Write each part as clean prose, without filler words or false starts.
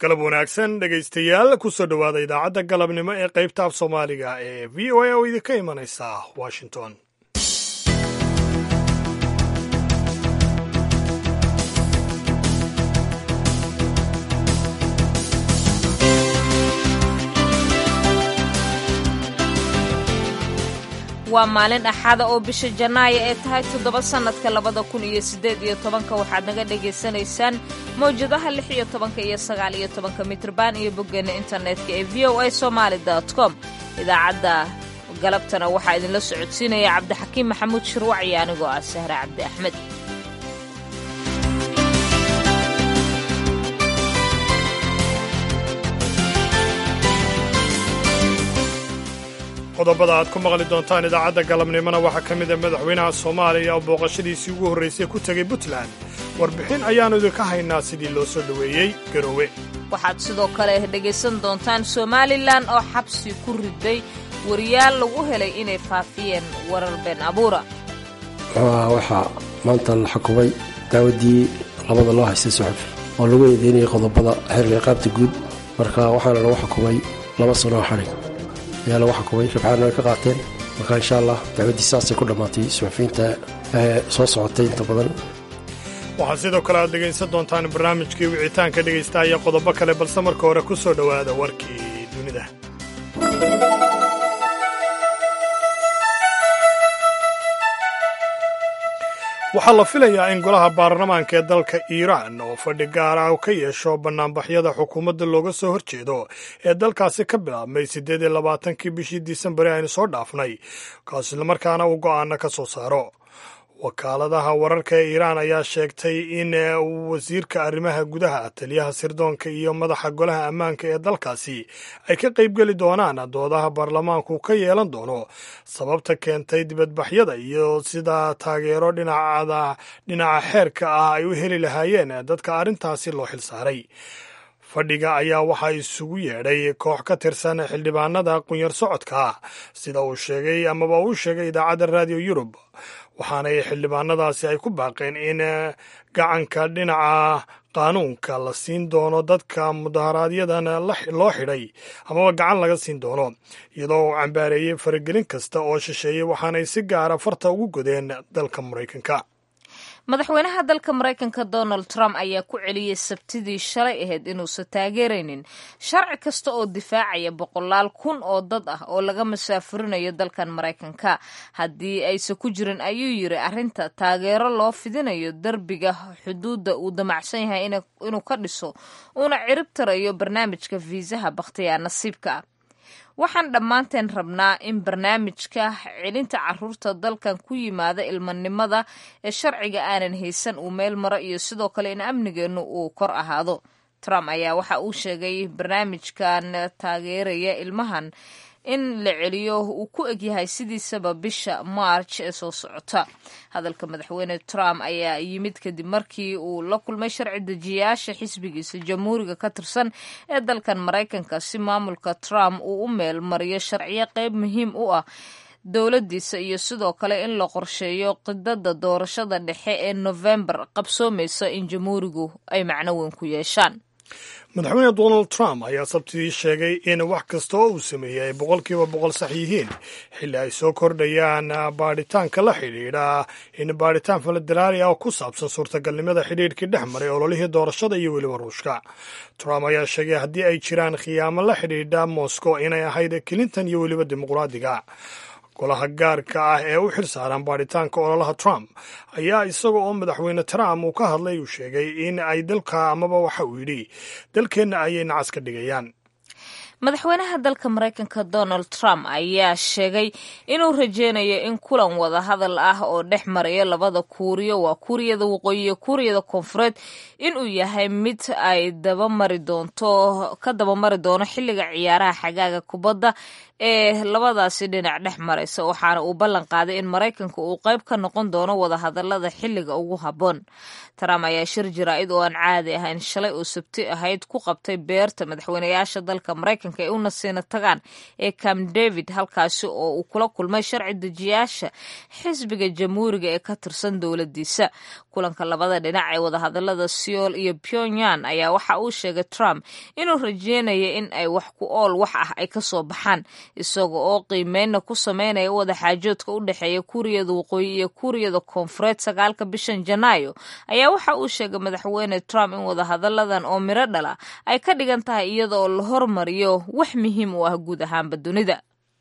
galab wanaagsan dhegaystayaal kusoo dhowaada idaacadda galabnimo ee qaybta af soomaaliga ee v o a oo idinka imanaysa washington. waa maalin axada oo bisha janaayo ee tahay 7 sannadka 2018 waxaad naga dhagaysanaysaan mawjadaha 16 iyo 19 mitrban iyo boggeena internetka ee voasomali.com. idaacadda galabtana waxaa idinla socodsiinaya cabdixakiim maxamuud shirwac iyo anigoo ah sahre cabdi axmed. qodobada aad ku maqli doontaan idaacadda galabnimona waxaa ka mida madaxweynaha soomaaliya oo booqashadiisii ugu horraysay ku tegay puntland. warbixin ayaannu idinka haynaa sidii loo soo dhoweeyey garoowe. waxaad sidoo kale dhegaysan doontaan somalilan oo xabsi ku riday wariyaal lagu helay inay faafiyeen warar been abuura. waxaa maanta la xukumay daawaddii labada loo haystay suxufi oo lagu eedeynayay qodobada xeerka iqaabta guud, marka waxaana lagu xukumay 2 sano oo xarig ayaa lagu xukumay. ribxaana way ka qaateen, marka insha allah dacwaddii saasay ku dhammaatay suxufiyiinta soo socotay inta badan. waxaad sidoo kale aad dhegaysan doontaan barnaamijkii wicitaanka dhegaysta iyo qodobo kale, balse marka hore ku soo dhowaada warkii dunida. waxaa la filayaa in golaha baarlamaanka ee dalka iiraan oo fadhi gaar ah ka yeesho bannaanbaxyada xukuumadda looga soo horjeedo ee dalkaasi ka bilaabmay 28 bishii disembar aynu soo dhaafnay, kaas islamarkaana uu go'aana ka soo saaro. wakaaladaha wararka ee iiraan ayaa sheegtay in wasiirka arrimaha gudaha, taliyaha sirdoonka iyo madaxa golaha ammaanka ee dalkaasi ay ka qaybgeli doonaan doodaha baarlamaanku ka yeelan doono sababta keentay dibadbaxyada iyo sida taageero dhinaca xeerka ah ay u heli lahaayeen dadka arrintaasi loo xilsaaray. fadhiga ayaa waxaa isugu yeedhay koox ka tirsan xildhibaanada qunyar socodka, sida uu sheegay amaba uu sheegay idaacadda raadiyo yurub, waxaanay xildhibaanadaasi ay ku baaqeen in gacanka dhinaca qaanuunka la siin doono dadka mudaharaadyadaan loo xidhay amaba gacan laga siin doono, iyadoo uu cambaareeyey faragelin kasta oo shisheeyey, waxaanay si gaara farta ugu godeen dalka Maraykanka. madaxweynaha dalka maraykanka donald trump ayaa ku celiyey sabtidii shalay ahayd inuusan taageeraynin sharci kasta oo difaacaya 100,000 oo dad ah oo laga masaafurinayo dalkan maraykanka haddii aysan ku jirin, ayuu yiri, arrinta taageero loo fidinayo derbiga xuduudda uu damacsan yahay inuu ka dhiso uuna cirib tarayo barnaamijka fiisaha bakhtiyaa nasiibka ah. waxaan dhammaanteen rabnaa in barnaamijka celinta carruurta dalkan ku yimaada ilmanimada ee sharciga aanan haysan uu meel maro iyo sidoo kale in amnigeennu uu kor ahaado. Trump ayaa waxa uu sheegay barnaamijkan taageeraya ilmahan in la celiyo uu ku egyahay sidiisaba bisha March ee soo socota. hadalka madaxweyne Trump ayaa yimid kadib markii uu la kulmay sharci dejiyaasha xisbigiisa jamhuuriga ka tirsan ee dalkan Maraykanka si maamulka Trump uu u meel mariyo sharciyo qayb muhiim u ah dowladdiisa iyo sidoo kale in la qorsheeyo qidada doorashada dhexe ee November qabsoomaysa in jamhuurigu ay macno weyn ku yeeshaan. madaxweyne donald trump ayaa sabtidii sheegay in wax kasta oo uu sameeyey ay 100% sax yihiin, xilli ay soo kordhayaan baadhitaanka la xidhiidha in baadhitaan federaali ah oo ku saabsan suurtagalnimada xidhiidhkii dhex maray ololihii doorashada iyo weliba ruushka. Trump ayaa sheegay haddii ay jiraan khiyaamo la xidhiidha Moscow inay ahayd Clinton iyo weliba dimuqraadiga. golaha gaarka ah ee u xilsaaran baadhitaanka ololaha Trump ayaa isaga oo madaxweyne Trump uu ka hadlay uu sheegay in ay dalka amaba waxa uu yidhi dalkeenna ayay nacas ka dhigayaan. madaxweynaha dalka maraykanka donald trump ayaa sheegay inuu rajeynayo in kulan wada hadal ah oo dhex maraya labada kuuriyo, waa kuuriyada waqooyi iyo kuuriyada koonfureed, inuu yahay mid ay ka dabamari doono xilliga ciyaaraha xagaaga kubadda ee labadaasi dhinac dhex maraysa, waxaana uu ballan qaaday in Maraykanka uu qayb ka noqon doono wadahadalada xilliga ugu habboon. Trump ayaa shir jaraa'id oo aan caadi ahayn shalay oo Sabti ahayd ku qabtay beerta madaxweynayaasha dalka Maraykanka ee u nasiina tagaan ee Camp David, halkaasi oo uu kula kulmay sharci dejiyaasha xisbiga jamhuuriga ee ka tirsan dowladiisa. Kulanka labada dhinac ee wadahadalada Seoul iyo Pyongyang ayaa waxa uu sheegay Trump inuu rajeynayo in ay wax ku ool wax ah ay ka soo baxaan, isaga oo qiimeyn ku sameynaya wadaxaajoodka u dhexeeya Kuuriyada Waqooyi iyo Kuuriyada Koonfureed 9 bishan Janaayo. Ayaa waxa uu sheegay madaxweyne Trump in wadahadaladan oo miro dhala ay ka dhigan tahay iyada oo la hormariyo wax muhiim u ah guud ahaanba dunida.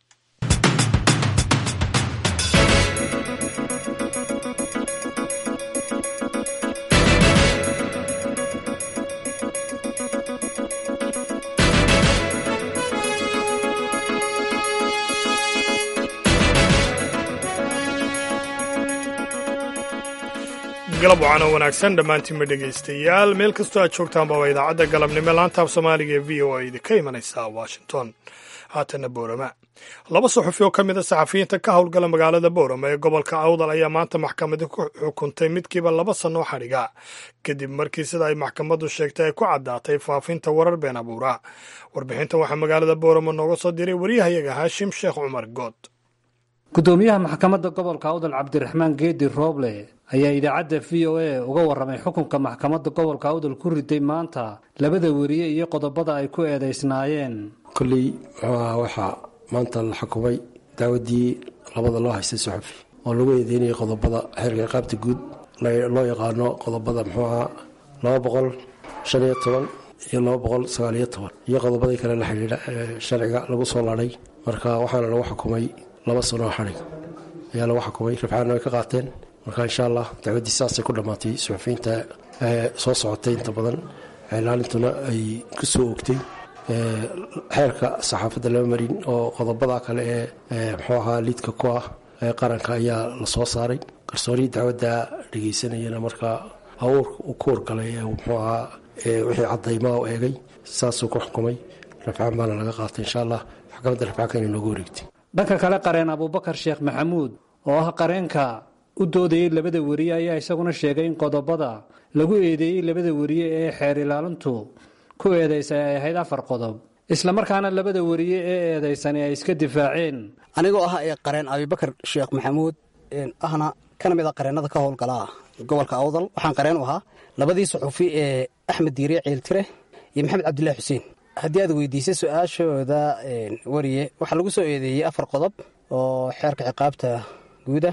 galab wacan oo wanaagsan dhammaantiinba dhegaystayaal meel kastoo aad joogtaanba waa idaacadda galabnimo laantaab soomaaliga ee v o a idinka imanaysa washington. haatanna boorama laba suxufi oo ka mid a saxafiyiinta ka howlgala magaalada boorama ee gobolka awdal ayaa maanta maxkamadi ku xukuntay midkiiba 2 sano xadhiga kadib markii sida ay maxkamaddu sheegtay ay ku caddaatay faafinta warar been abuura. warbixintan waxaa magaalada boorama nooga soo diray wariyahayaga haashim sheekh cumar good. gudoomiyaha maxkamadda gobolka awdal cabdiraxmaan geedi rooble ayaa idaacadda v o a uga warramay xukunka maxkamadda gobolka awdal ku riday maanta labada weriye iyo qodobada ay ku eedaysnaayeen. kolley waxaa maanta la xukumay daawadii labada loo haystay suxufi oo lagu eedeynayay qodobada xeerka ciqaabta guud loo yaqaano qodobada 215 iyo 219 iyo qodobadii kale la xidhiidha sharciga lagu soo laadhay. marka waxaana lagu xukumay 2 sano xadhig ayaa lagu xukumay. rafcaanna way ka qaateen. marka insha allah dacwaddii saasay ku dhammaatay. suxufiyiinta soo socotay inta badan ilaalintuna ay ku soo ogtay xeerka saxaafadda lama marin oo qodobada kale ee liidka ku ah qaranka ayaa la soo saaray. garsoorii dacwadda dhegaysanayana markaa hawr u ku horgalay wixii caddaymaa u eegay saasuu ku xukumay. rafcaan baana laga qaatay. insha allah maxkamadda rafcaanka inay noogu wareegtay. dhanka kale qareen abubakar sheekh maxamuud oo ah qareenka u doodayay labada weriye ayaa isaguna sheegay in qodobada lagu eedeeyey labada weriye ee xeer ilaalintu ku eedaysay ay ahayd 4 qodob, islamarkaana labada weriye ee eedaysani ay iska difaaceen. anigoo ah qareen abubakar sheekh maxamuud ahna kana mid a qareennada ka howlgala gobolka awdal, waxaan qareen u ahaa labadii suxufi ee axmed diiriye ciiltire iyo maxamed cabdilaahi xuseen. haddii aad weydiisay su-aashooda weriye waxaa lagu soo eedeeyey 4 qodob oo xeerka ciqaabta guuda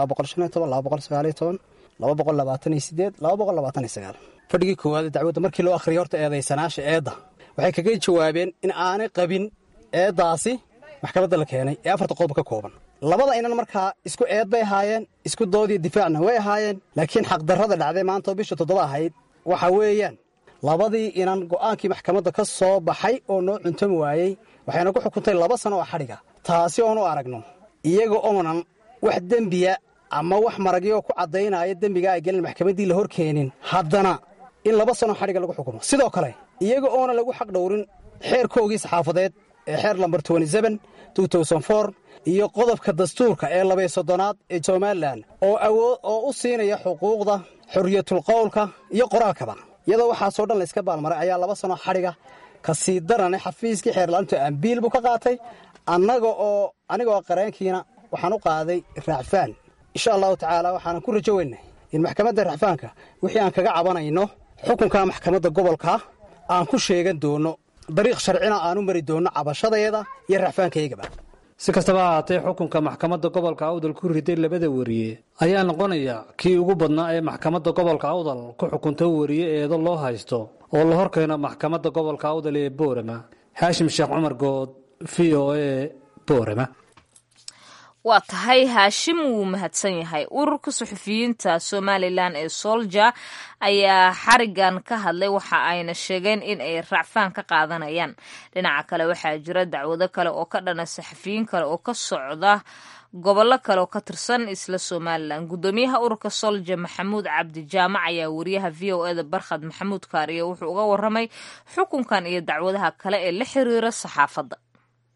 215 fadhigii koowaad dacwadda markii loo akhriyay horta eedaysanaasha eedda waxay kaga jawaabeen in aanay qabin eeddaasi maxkamadda la keenay ee 4 qodob ka kooban. labada inan markaa isku eed bay ahaayeen, isku doodiyo difaacna way ahaayeen, laakiin xaqdarrada dhacday maanta oo bisha 7 ahayd waxa weeyaan labadii inan go'aankii maxkamadda ka soo baxay oo noo cuntami waayey waxayna ku xukuntay 2 sano oo xadhiga. taasi oonu aragno iyaga oonan wax dembiya ama wax maragyo ku caddaynaya dembiga ay gelin maxkamaddii la hor keenin, haddana in 2 sano xadhiga lagu xukumo. sidoo kale iyaga oonan lagu xaq dhowrin xeerkoogii saxaafadeed ee xeer lambar 27/2004 iyo qodobka dastuurka ee 230aad ee Somaliland oo u siinaya xuquuqda xorriyatul qowlka iyo qoraalkaba. iyadoo waxaasoo dhan la iska baalmaray ayaa 2 sano xadhiga ka sii daranay xafiiskii xeer ilaalinta ambiil buu ka qaatay. anigoo qareenkiina waxaan u qaaday raacfaan. insha allahu tacaala waxaanan ku rajo weynay in maxkamadda raacfaanka wixii aan kaga cabanayno xukunka maxkamadda gobolka aan ku sheegan doono dariiq sharcina aanu mari doono cabashadeeda iyo raacfaankayagaba. si kastaba ahaatee xukunka maxkamadda gobolka awdal ku riday labada weriye ayaa noqonaya kii ugu badnaa ee maxkamadda gobolka awdal ku xukunta weriye eedo loo haysto oo la horkeeno maxkamadda gobolka awdal ee boorama. haashim sheekh cumar good, v o a, boorama. waa tahay haashim wuu mahadsan yahay. ururka suxufiyiinta somalilan ee solja ayaa xarigan ka hadlay, waxa ayna sheegeen in ay raacfaan ka qaadanayaan. dhinaca kale waxaa jira dacwado kale oo ka dhana saxafiyiin kale oo ka socda gobollo kale oo ka tirsan isla somalilan. gudoomiyaha ururka solja maxamuud cabdi jaamac ayaa wariyaha v o eda barkhad maxamuud kaariye wuxuu uga warramay xukunkan iyo dacwadaha kale ee la xiriira saxaafadda.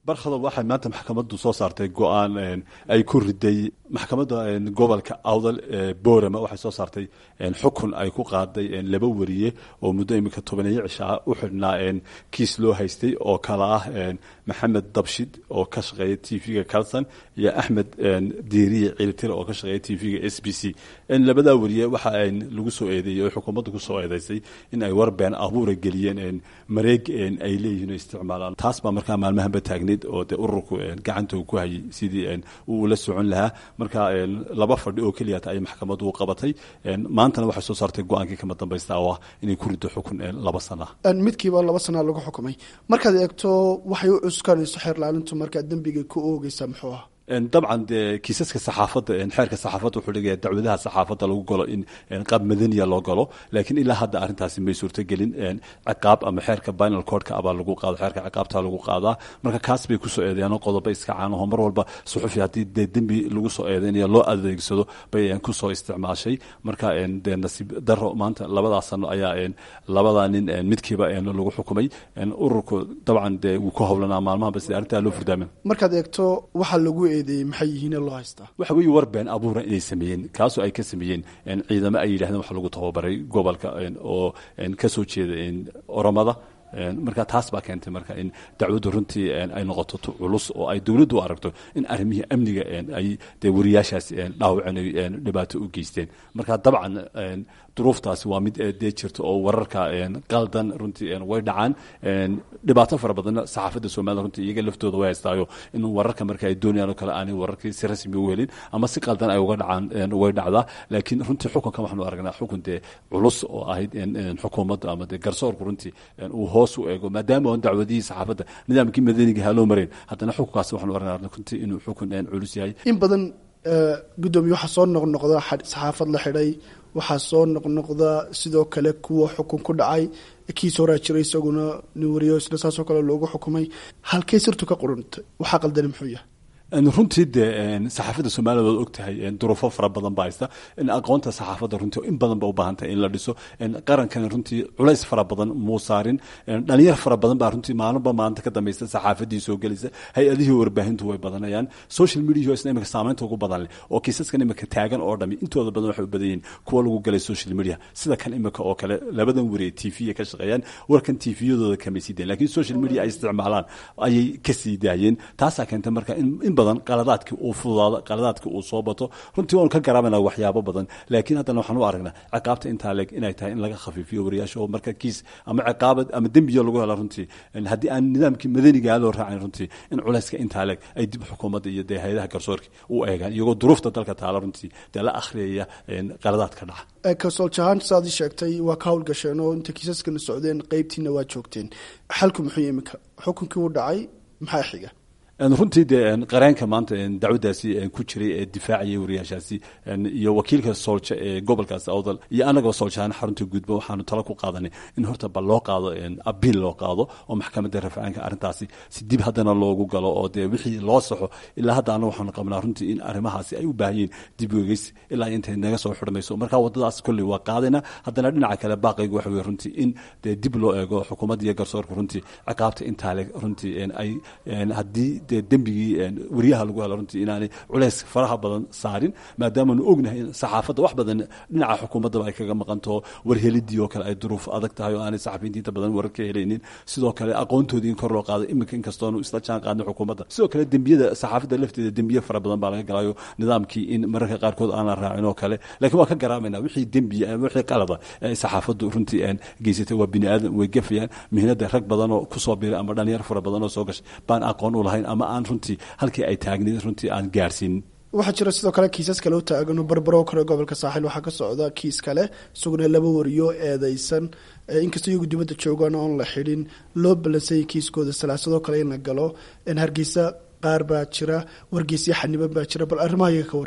barkhadow waxay maanta maxkamaddu soo saartay go-aan ay ku riday maxkamadda gobolka awdal boorama waxay soo saartay xukun ay ku qaaday 2 wariye oo muddo imika 10 cishaa u xidhnaa kiis loo haystay oo kala ah maxamed dabshid oo ka shaqeeya TV-ga Kalsan iyo Axmed Diiriye Ciltir oo ka shaqeeya TV-ga SBC labada wariye waxa lagu soo eedeeyay xukuumaddu ku soo eedeysay in ay warbeen abuur geliyeen mareeg ay leeyihiin isticmaalaan taas ba markaa maalmahanba taagneed oo ururku gacanta ku hayay sidii uu la socon lahaa marka 2 fadhi oo kaliya ay maxkamaddu u qabatay maantana waxay soo saartay go'aankii kama dambaysta oo ah inay ku rido xukun 2 sano midkiiba 2 sano lagu xukumay markaad eegto waxay u cuskanayso xeer laalintu marka dambiga ku oogaysa muxuu ah طبعا كيساسك الصحافة حركة الصحافة وحولية دعوتها الصحافة لو قالوا إن قاب مدنية لو قالوا لكن إلا هذا أرنتها سمي صورة جلين عقاب أما حركة بين الكورد كأبا لو قاضي حركة عقابتها لو قاضي مركا كاسبي كوسو إيديانو قاضي بيس كعنهم مرة والبا صحفي هاتي دنبي لو سو إيديان يلو أذيك سدو بين كوسو استعمال شيء مركا إن نصيب در ما أنت لبضع سنة أيا إن لبضع إن متكبا إن لو حكومي إن أوركو طبعا وكهو لنا مال ما بس أرنتها لو فردامن مركا ديكتو وحلقوا maxay yihiin loo haystaa waxa weey warbeen abuuran inay sameeyeen kaasoo ay ka sameeyeen ciidamo ay yiraahdeen waxa lagu tababaray gobolka oo ka soo jeeda Oromada marka taas baa keentay marka in dacwadu runtii ay noqoto culus oo ay dawladdu aragto in arrimaha amniga ay wariyaashaas dhaawaceen dhibaato u geysteen marka dabcan duruuftaasi waa mid jirto oo wararka qaldan runtii way dhacaan dhibaato fara badan saxaafadda Soomaaliya runtii iyaga laftooda way haystaayo in wararka marka ay doonayaan kala aan wararkii si rasmi u helin ama si qaldan ay uga dhacaan way dhacdaa laakiin runtii xukunkan waxaanu aragnaa xukun culus oo ahayd xukuumadda ama garsoorku runtii uu hoos u eego maadaama aan dacwadii saxaafadda nidaamkii madaniga haloo mareen haddana xukunkaasi waxaanu aragnaa runtii inuu xukun culus yahay in badan gudoomiye waxa soo noqnoqda saxaafad la xidhay waxa soo noqnoqda sidoo kale kuwa xukun ku dhacay kiis hore jiray isaguna nin wariyo isla saasoo kale loogu xukumay halkay sirtu ka qorantay waxa qaldan muxuu yahay runtii saxaafadda Soomaaliya oo ogtahay duruufo fara badan baaysta in aqoonta saxaafadda runtii in badan ba u baahan tahay in la dhiso qarankan runtii culays fara badan muusaarin dhalinyar fara badan baa runtii maalinba maanta ka dambaysta saxaafadii soo galisa hay'adihii warbaahintu way badanayaan social media isna imika saameynta ugu badan leh oo kiisaskan imika taagan oo dhami intooda badan waxay u badan yihiin kuwa lagu galay social media sida kan imika oo kale labadan wariye TV ka shaqeeyaan warkan TV-yadooda kama sideen laakiin social media ay isticmaalaan ayay ka sii daayeen taas keentay marka in badan qaladaadkii uu fududaado qaladaadkii uu soo bato runtii waan ka garaabanaa waxyaabo badan laakiin haddana waxaan u aragnaa ciqaabta intaa leeg inay tahay in laga khafiifiyo wariyaasha oo marka kiis ama ciqaabad ama dembiyo lagu helo runtii haddii aan nidaamkii madaniga loo raacin runtii in culayska intaa leeg ay dib xukuumadda iyo hay'adaha garsoorka u eegaan iyagoo duruufta dalka taala runtii la akhriyaya qaladaadka dhaca kasoljahan saad sheegtay waa ka hawlgasheen oo inta kiisaskana socdeen qaybtiina waa joogteen xalku muxuu yahay imika xukunkii uu dhacay maxaa xiga runtii qareenka maanta dacwadaasi ku jiray ee difaaciyay wariyaashaasi iyo wakiilka Soolja ee gobolkaas Awdal iyo anaga Sooljahan xarunta gudba waxaanu tala ku qaadanay in horta bal loo qaado appeal loo qaado oo maxkamadda rafcaanka arintaasi si dib hadana loogu galo oo wixii loo saxo ilaa hadda anagu waxaanu qabnaa runtii in arrimahaasi ay u baahan dib u eegis ilaa intay naga soo xidhmayso marka wadadaas kulli waa qaadina hadana dhinaca kale baaqaygu waxa weey runtii in dib loo eego xukuumadda iyo garsoorka runtii ciqaabta inta leeg runtii ay hadii dembigii wariyaha lagu helo runtii inaanay culays faraha badan saarin maadaama aanu ognahay in saxaafadda wax badan dhinaca xukuumadda ay kaga maqanto warhelidii oo kale ay duruuf adag tahay oo aanay saxafiyiinta badan warar ka helaynin sidoo kale aqoontoodii in kor loo qaado iminka inkastoo aanu isla jaan qaadnay xukuumadda sidoo kale dembiyada saxaafadda lafteeda dembiye fara badan baa laga galayo nidaamkii in mararka qaarkood aan la raacin oo kale laakiin waa ka garaamayna wixii dembiye wixii qalada ay saxaafaddu runtii geysatay waa bini aadan way gafayaan mihnada rag badan oo ku soo biiray ama dhalinyar fara badan oo soo gashay baan aqoon u lahayn ama aan runtii halkii ay taagneed runtii aan gaarsiin waxaa jira sidoo kale kiisas kale u taagan barbaro kale gobolka saaxil waxaa ka socda kiis kale isaguna 2 wariyo eedeysan inkastoo iyagu dibadda joogaan oon la xidhin loo balansayay kiiskooda salaasadoo kale in la galo Hargeysa qaar baa jira wargeysyo xaniban baa jira bal arrimaha iyaga ka waran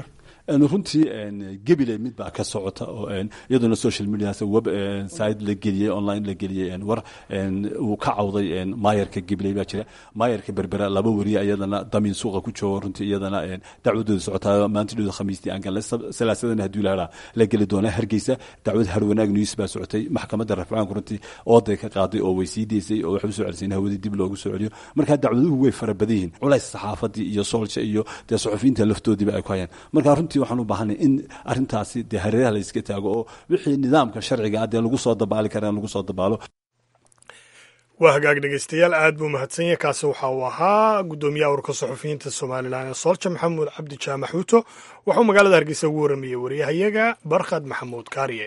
runtii gebile mid baa ka socota oo iyaduna social media web site la geliyay online la geliyay war uu ka cawday maayarka gebile baa jira maayarka berbera laba wariye iyadana damin suuqa ku joogo runtii iyadana dacwadooda socotaa maantidooda khamiistii aan galnay salaasadana haduu la geli doona Hargeysa dacwad harwanaag news baa socotay maxkamadda rafcaanka runtii ooday ka qaaday oo weysiideysay oo wax u soo celisay hawadii dib loogu soo celiyo marka dacwaduhu way farabadeen culays saxaafadii iyo soolka iyo suxufiyiinta laftoodiiba ay ku hayaan marka runtii waxaan u baahanay in arintaasi hareeraha la iska taago oo wixii nidaamka sharciga ah lagu soo dabaali karaan lagu soo dabaalo. waa hagaag dhegeystayaal aad buu mahadsan yahay kaasi waxa uu ahaa gudoomiyaha ururka suxufiyiinta Soomaaliland ee Soolja Maxamuud Cabdi Jaamac Xuuto wuxuu magaalada Hargeysa ugu waramayay wariyahayaga Barkhad Maxamuud Kaariye.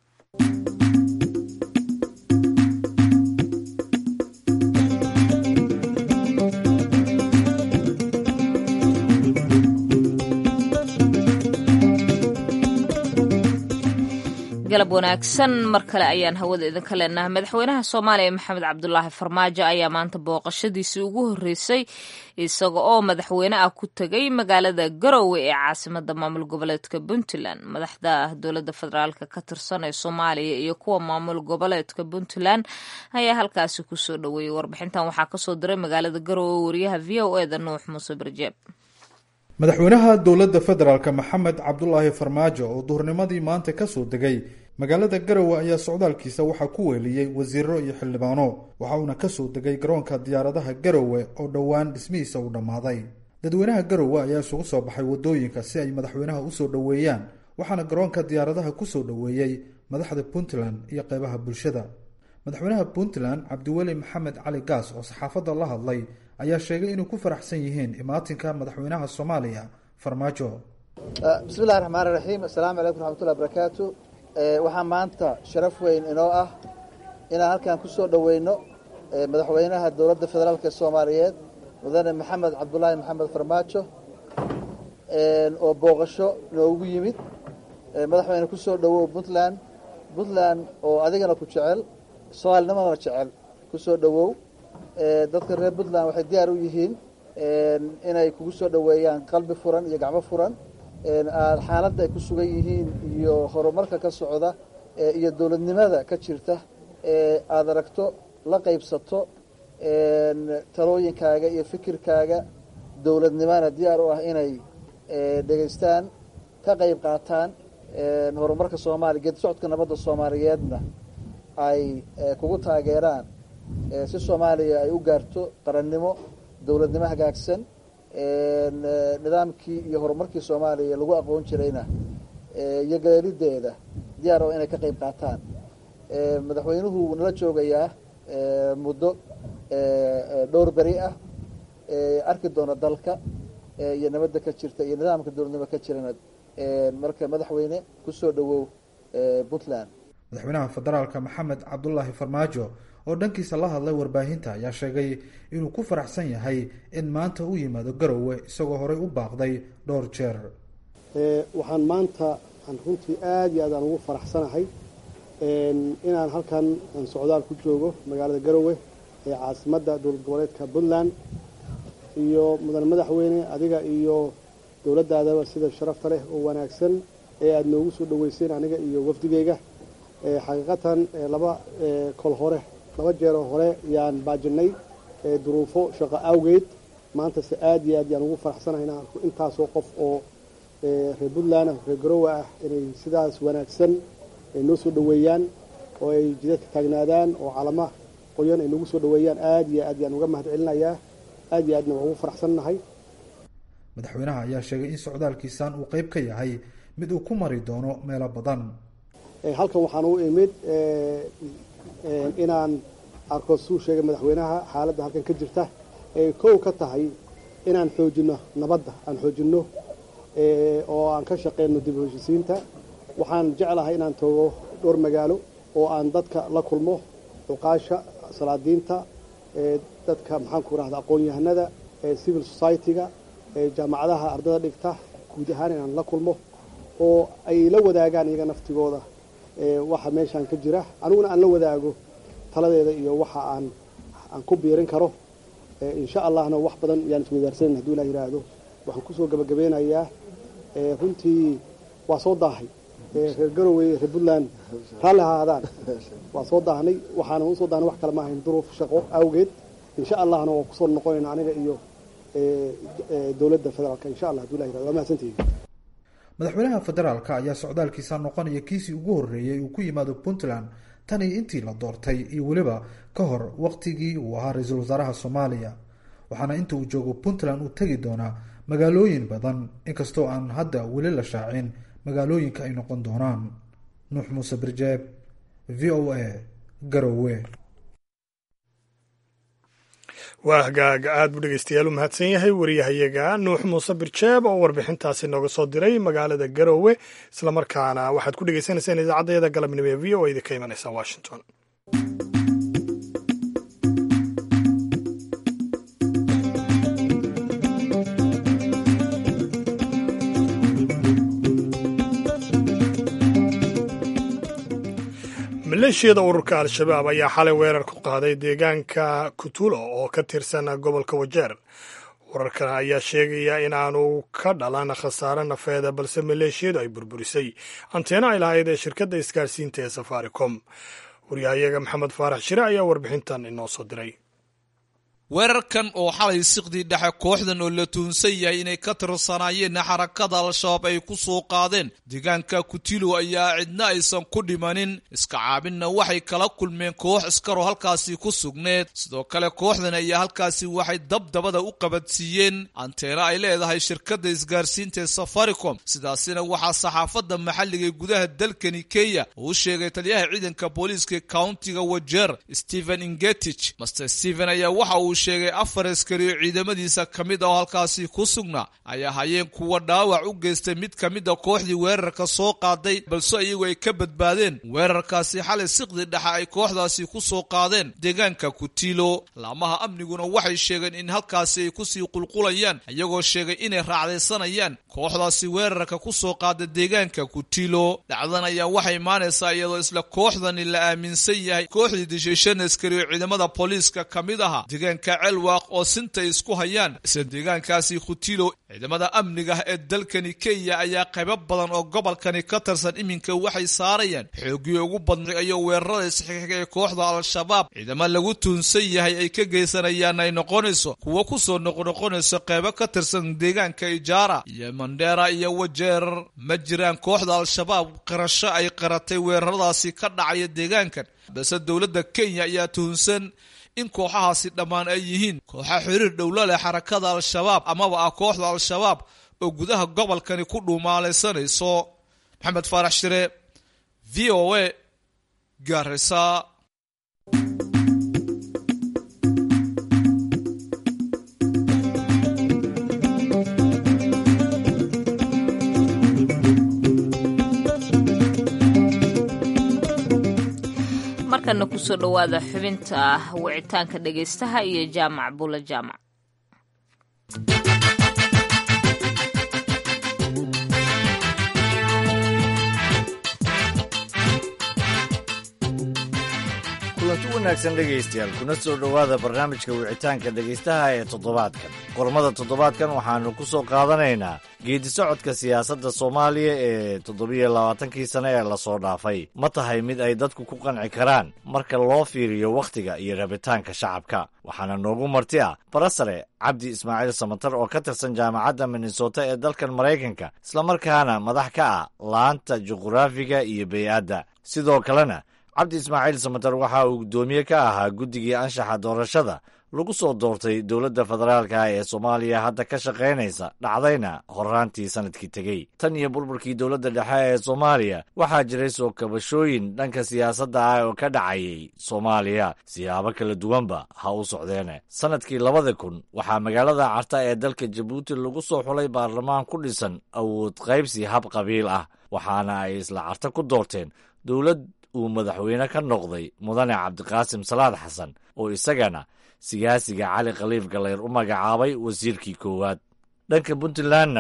galab wanaagsan mar kale ayaan hawada idinka leenahay madaxweynaha Soomaaliya Maxamed Cabdullaahi Farmaajo ayaa maanta booqashadiisii ugu horeysay isaga oo madaxweyne ah ku tagay magaalada Garowe ee caasimadda maamul goboleedka Puntland madaxda dowladda federaalka ka tirsan ee Soomaaliya iyo kuwa maamul goboleedka Puntland ayaa halkaasi ku soo dhaweeyay warbixintan waxaa ka soo diray magaalada Garowe wariyaha VOA Nuux Muuse Barjeeb madaxweynaha dowladda federaalka Maxamed Cabdullaahi Farmaajo oo duhurnimadii maanta ka soo degay magaalada Garowe ayaa socdaalkiisa waxa ku weeliyay wasiiro iyo xildhibaano waxa uu ka soo degay garoonka diyaaradaha Garowe oo dhawaan dhismihiisa u dhamaaday dadweynaha Garowe ayaa isugu soo baxay wadooyinka si ay madaxweynaha u soo dhaweeyaan waxaana garoonka diyaaradaha ku soo dhaweeyay madaxda Puntland iyo qaybaha bulshada madaxweynaha Puntland Cabdiweli Maxamed Cali Gaas oo saxaafadda la hadlay ayaa sheegay inuu ku faraxsan yihiin imaatinka madaxweynaha Soomaaliya Farmaajo. Bismillahir Rahmaanir Rahiim. Assalaamu alaykum warahmatullahi wabarakatuh. Waxaan maanta sharaf weyn inoo ah inaan halkan ku soo dhaweyno madaxweynaha dowladda federaalka Soomaaliyeed mudane Maxamed Cabdullaahi Maxamed Farmaajo oo booqasho noogu yimid madaxweyne ku soo dhawow Puntland oo adigana ku jecel Soomaalnimada jecel ku soo dhawow dadka reer Puntland waxay diyaar u yihiin inay kugu soo dhaweeyaan qalbi furan iyo gacmo furan xaaladda ay ku sugan yihiin iyo horumarka ka socda iyo dowladnimada ka jirta aad aragto la qaybsato talooyinkaaga iyo fikirkaaga dowladnimada diyaar u ah inay dhageystaan ka qayb qaataan horumarka Soomaaliya geedi socodka nabadda Soomaaliyeedna ay kugu taageeraan si Soomaaliya ay u gaarto qarannimo dowladnimo hagaagsan nidaamkii iyo horumarkii Soomaaliya lagu aqoon jirayna iyo galeelideeda diyaar oo inay ka qayb qaataan madaxweynuhu nala joogayaa muddo dhowr bari ah arki doona dalka iyo nabadda ka jirta iyo nidaamka dowladnimo ka jirana marka madaxweyne ku soo dhawow Puntland madaxweynaha federaalka Maxamed Cabdullaahi Farmaajo oo dhankiisa la hadlay warbaahinta ayaa sheegay inuu ku faraxsan yahay in maanta uu yimaado Garowe isagoo horey u baaqday dhowr jeer waxaan maanta aan runtii aad iyo aad ugu faraxsanahay inaan halkan aan socdaal ku joogo magaalada Garowe ee caasimadda dowlad goboleedka Puntland iyo mudan madaxweyne adiga iyo dowladdaadaba sida sharafta leh oo wanaagsan ee aad noogu soo dhaweyseen aniga iyo wafdigeyga xaqiiqatan laba jeer hore yaan baajinay duruufo shaqo awgeed maanta si aad iyo aad yaan ugu faraxsanahay inaan arko intaasoo qof oo reer Puntland reer Garowe ah inay sidaas wanaagsan noo soo dhaweeyaan oo ay jidadka taagnaadaan oo calama qoyan ay nagu soo dhaweeyaan aad iyo aad yaan uga mahadcelinayaa aad iyo aadna waan ugu faraxsannahay madaxweynaha ayaa sheegay in socdaalkiisan uu qayb ka yahay mid uu ku mari doono meelo badan halkan waxaan u imid inaan arko suu sheegay madaxweynaha xaaladda halkan ka jirta ee kow ka tahay inaan xoojino nabadda aan xoojino oo aan ka shaqeyno dib u heshiisiinta waxaan jeclahay inaan tago dhowr magaalo oo aan dadka la kulmo cuqaasha salaadiinta dadka maxaan ku rahdaa aqoon-yahanada civil society-ga jaamacadaha ardada dhigta guud ahaan inaan la kulmo oo ay la wadaagaan iyaga naftigooda waxa meeshaan ka jira aniguna aan la wadaago taladeeda iyo waxa aan ku biirin karo insha Allahna wax badan yaan isweydaarsan hadduu Ilaahay yiraahdo waxaan ku soo gabagabeynayaa runtii waa soo daahay reer garowe reer puntland raalli ha ahaadaan waa soo daahnay waxaana u soo daahnay wax kale ma ahayn duruuf shaqo awgeed insha allahna waa kusoo noqonayna aniga iyo dowladda federaalka insha allah haduu ilahi waa mahadsantihiin madaxweynaha federaalka ayaa socdaalkiisa noqonaya kiisii ugu horreeyey uu ku yimaado puntland tan iyo intii la doortay iyo weliba ka hor waqtigii uu ahaa ra-iisul wasaaraha soomaaliya waxaana inta uu joogo puntland uu tegi doonaa magaalooyin badan inkastoo aan hadda weli la shaacin magaalooyinka ay noqon doonaan. nuux muuse birjeeb, v o a, garowe. waa hagaaga aad buu dhegeystayaal u mahadsan yahay wariyahayaga nuux muuse birjeeb oo warbixintaasi nooga soo diray magaalada garowe islamarkaana waxaad ku dhegeysaneysaan idaacaddeeda galabnimo ee v o a idinka imanaysa washington. maleeshiyada ururka al-shabaab ayaa xalay weerar ku qaaday deegaanka kutulo oo ka tirsan gobolka wajeer. wararkan ayaa sheegaya in aanu ka dhalan khasaare nafeeda balse maleeshiyadu ay burburisay anteena ay lahayd ee shirkadda isgaarsiinta ee safaricom. waryahayaga maxamed faarax shire ayaa warbixintan inoo soo diray. weerarkan oo xalay siqdii dhexe kooxdan oo la tuhunsan yahay inay ka tirsanaayeen xarakada al-shabaab ay ku soo qaadeen deegaanka kutilo ayaa cidna aysan ku dhimanin iska caabinna waxay kala kulmeen koox iskaroo halkaasi ku sugneed. sidoo kale kooxdan ayaa halkaasi waxay dabdabada u qabadsiiyeen anteena ay leedahay shirkadda isgaarsiinta ee safaricom. sidaasina waxaa saxaafadda maxalliga ee gudaha dalkani kenya uu sheegay taliyaha ciidanka booliiska countiga wajeer stephen ingetich. master stephen ayaa waxa uu sheegay 4 askari oo ciidamadiisa ka mid ah oo halkaasi ku sugnaa ay ahaayeen kuwa dhaawac u geystay mid ka mid a kooxdii weerarka soo qaaday balse iyagu ay ka badbaadeen weerarkaasi xalay siqdi dhexe ay kooxdaasi ku soo qaadeen deegaanka kutilo. laamaha amniguna waxay sheegeen in halkaasi ay kusii qulqulayaan iyagoo sheegay inay raacdaysanayaan kooxdaasi weerarka ku soo qaada deegaanka kutilo. dhacdan ayaa waxay imaanaysaa iyadoo isla kooxdani la aaminsan yahay kooxdii dishay 5 askari oo ciidamada booliiska ka mid ahaa deegaanka celwaaq oo sinta isku hayaan isla deegaankaasi kutilo. ciidamada amniga ee dalkani kenya ayaa qaybo badan oo gobolkani ka tirsan iminka waxay saarayaan xoogii ugu badnay iyo weerarada isxiga ee kooxda al-shabaab ciidamo lagu tuunsan yahay ay ka geysanayaan ay noqonayso kuwa ku soo noqonayso qaybo ka tirsan deegaanka ijaara iyo mandera iyo wajeer. ma jiraan kooxda al-shabaab qirasho ay qaratay weeraradaasi ka dhacaya deegaankan balse dowladda kenya ayaa tuhunsan in kooxahaasi dhammaan ay yihiin kooxa xiriir dhowla leh xarakada al-shabaab amaba ah kooxda al-shabaab oo gudaha gobolkani ku dhuumaalaysanayso. maxamed faarax shire, v o a, Garissa. markana kusoo dhowaada xubinta wicitaanka dhegaystaha iyo jaamac bula jaamac. kulanti wanaagsan dhegaystayaal kuna soo dhowaada barnaamijka wicitaanka dhegaystaha ee toddobaadkan. qormada toddobaadkan waxaannu ku soo qaadanaynaa geedi socodka siyaasadda soomaaliya ee 27 sane ee lasoo dhaafay ma tahay mid ay dadku ku qanci karaan marka loo fiiriyo wakhtiga iyo rabitaanka shacabka. waxaana noogu marti ah barasare cabdi ismaaciil samatar oo ka tirsan jaamacadda minnesota ee dalkan maraykanka islamarkaana madax ka ah laanta juqraafiga iyo bey'adda. sidoo kalena cabdi ismaaciil samatar waxa uu guddoomiye ka ahaa guddigii anshaxa doorashada lagu soo doortay dowladda federaalka ee soomaaliya hadda ka shaqaynaysa dhacdayna horraantii sanadkii tegey. tan iyo burburkii dowladda dhexe ee soomaaliya waxaa jiray soo kabashooyin dhanka siyaasadda ah oo ka dhacayay soomaaliya siyaabo kala duwanba ha u socdeene. sannadkii 2000 waxaa magaalada carta ee dalka jabuuti lagu soo xulay baarlamaan ku dhisan awood qaybsi hab qabiil ah waxaana ay isla carta ku doorteen dowlad uu madaxweyne ka noqday mudane cabdiqaasim salaad xasan oo isagana siyaasiga cali khaliif galeyr u magacaabay wasiirkii koowaad. dhanka puntlandna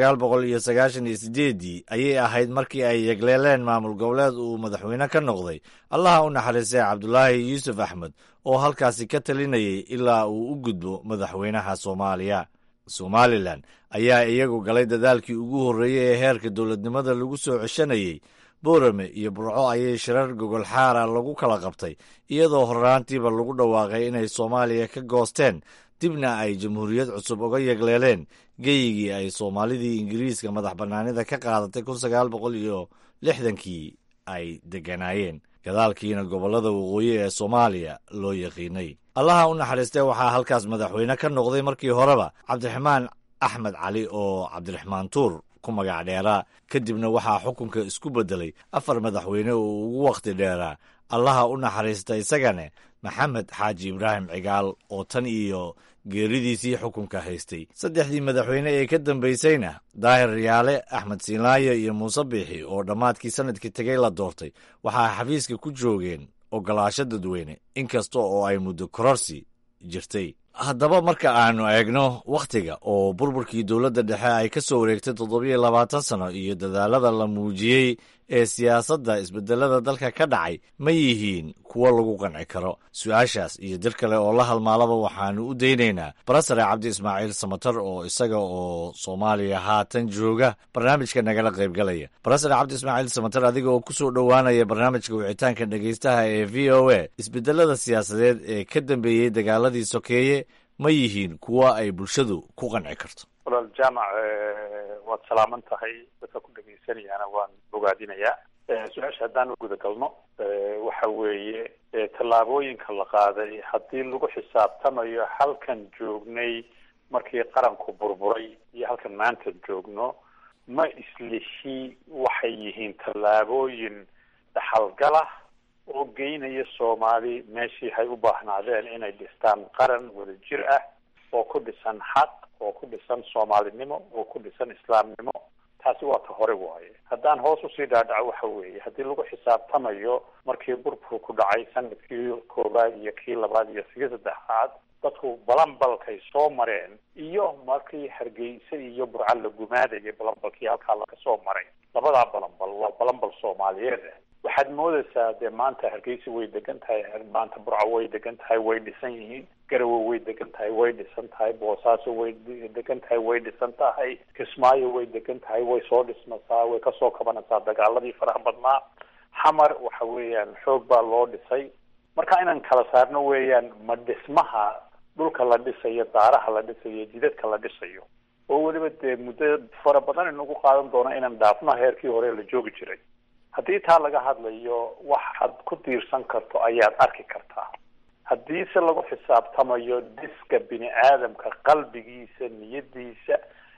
1998 ayay ahayd markii ay yegleeleen maamul goboleed uu madaxweyne ka noqday allaha u naxariistay cabdulaahi yuusuf axmed oo halkaasi ka talinayay ilaa uu u gudbo madaxweynaha soomaaliya. somalilan ayaa iyagu galay dadaalkii ugu horreeyey ee heerka dowladnimada lagu soo ceshanayey boorame iyo burco ayay shirar gogol xaara lagu kala qabtay iyadoo horraantiiba lagu dhawaaqay inay soomaaliya ka goosteen dibna ay jamhuuriyad cusub uga yegleeleen geyigii ay soomaalidii ingiriiska madax bannaanida ka qaadatay 1960kii ay degganaayeen gadaalkiina gobollada waqooyi ee soomaaliya loo yaqiinay allaha u naxariistee waxaa halkaas madaxweyne ka noqday markii horeba cabdiraxmaan axmed cali oo cabdiraxmaan tuur ku magac dheeraa kadibna waxaa xukunka isku beddelay 4 madaxweyne oo ugu wakhti dheeraa allaha u naxariista isagane maxamed xaaji ibraahim cigaal oo tan iyo geeridiisii xukunka haystay 3dii madaxweyne ee ka dambaysayna daahir riyaale axmed siinlaayo iyo muuse biixi oo dhammaadkii sanadkii tegey la doortay waxaa xafiiska ku joogeen ogolaasho dadweyne inkasta oo ay muddo kororsi jirtay haddaba marka aanu eegno wakhtiga oo burburkii dowladda dhexe ay ka soo wareegtay 27 sano iyo dadaalada la muujiyey ee siyaasadda isbeddelada dalka ka dhacay ma yihiin kuwo lagu qanci karo su-aashaas iyo dir kale oo la halmaalaba waxaanu u daynaynaa barasare cabdi ismaaciil samatar oo isaga oo soomaaliya haatan jooga barnaamijka nagala qaybgalaya barasare cabdi ismaaciil samatar adiga oo ku soo dhowaanaya barnaamijka wicitaanka dhegaystaha ee v o a isbeddelada siyaasadeed ee ka dambeeyey dagaaladii sokeeye ma yihiin kuwa ay bulshadu ku qanci karto walaal jaamac waad salaaman tahay dadka ku dhagaysanayaana waan bogaadinayaa su-aasha haddaan u guda galno waxa weeye tallaabooyinka la qaaday haddii lagu xisaabtamayo halkan joognay markii qaranku burburay iyo halkan maanta joogno ma islihi waxay yihiin tallaabooyin dhaxalgalah oo geynaya soomaali meeshii hay u baahnaadeen inay dhistaan qaran wada jir ah oo ku dhisan xaq oo ku dhisan soomaalinimo oo ku dhisan islaamnimo taasi waa ta hore waaye haddaan hoos usii dhaadhaco waxa weeye haddii lagu xisaabtamayo markii burburku ku dhacay sanadkii 1 iyo kii 2 iyo kii 3 dadku balanbalkay soo mareen iyo markii hargeysa iyo burca la gumaadayay balanbalkii halkaa laga soo maray labadaa balanbal waa balanbal soomaaliyeed waxaad moodaysaa dee maanta hargeysa way degan tahay maanta burca way degan tahay way dhisan yihiin garowe way degan tahay way dhisan tahay boosaaso way degan tahay way dhisan tahay kismaayo way degan tahay way soo dhismasaa way kasoo kabanaysaa dagaaladii faraha badnaa xamar waxa weeyaan xoog baa loo dhisay marka inaan kala saarno weeyaan ma dhismaha dhulka la dhisayo daaraha la dhisayo jidadka la dhisayo oo weliba dee muddo fara badan inagu qaadan doono inaan dhaafno heerkii hore la joogi jiray haddii taa laga hadlayo waxaad ku tiirsan karto ayaad arki kartaa haddiise lagu xisaabtamayo dhiska bini aadamka qalbigiisa niyadiisa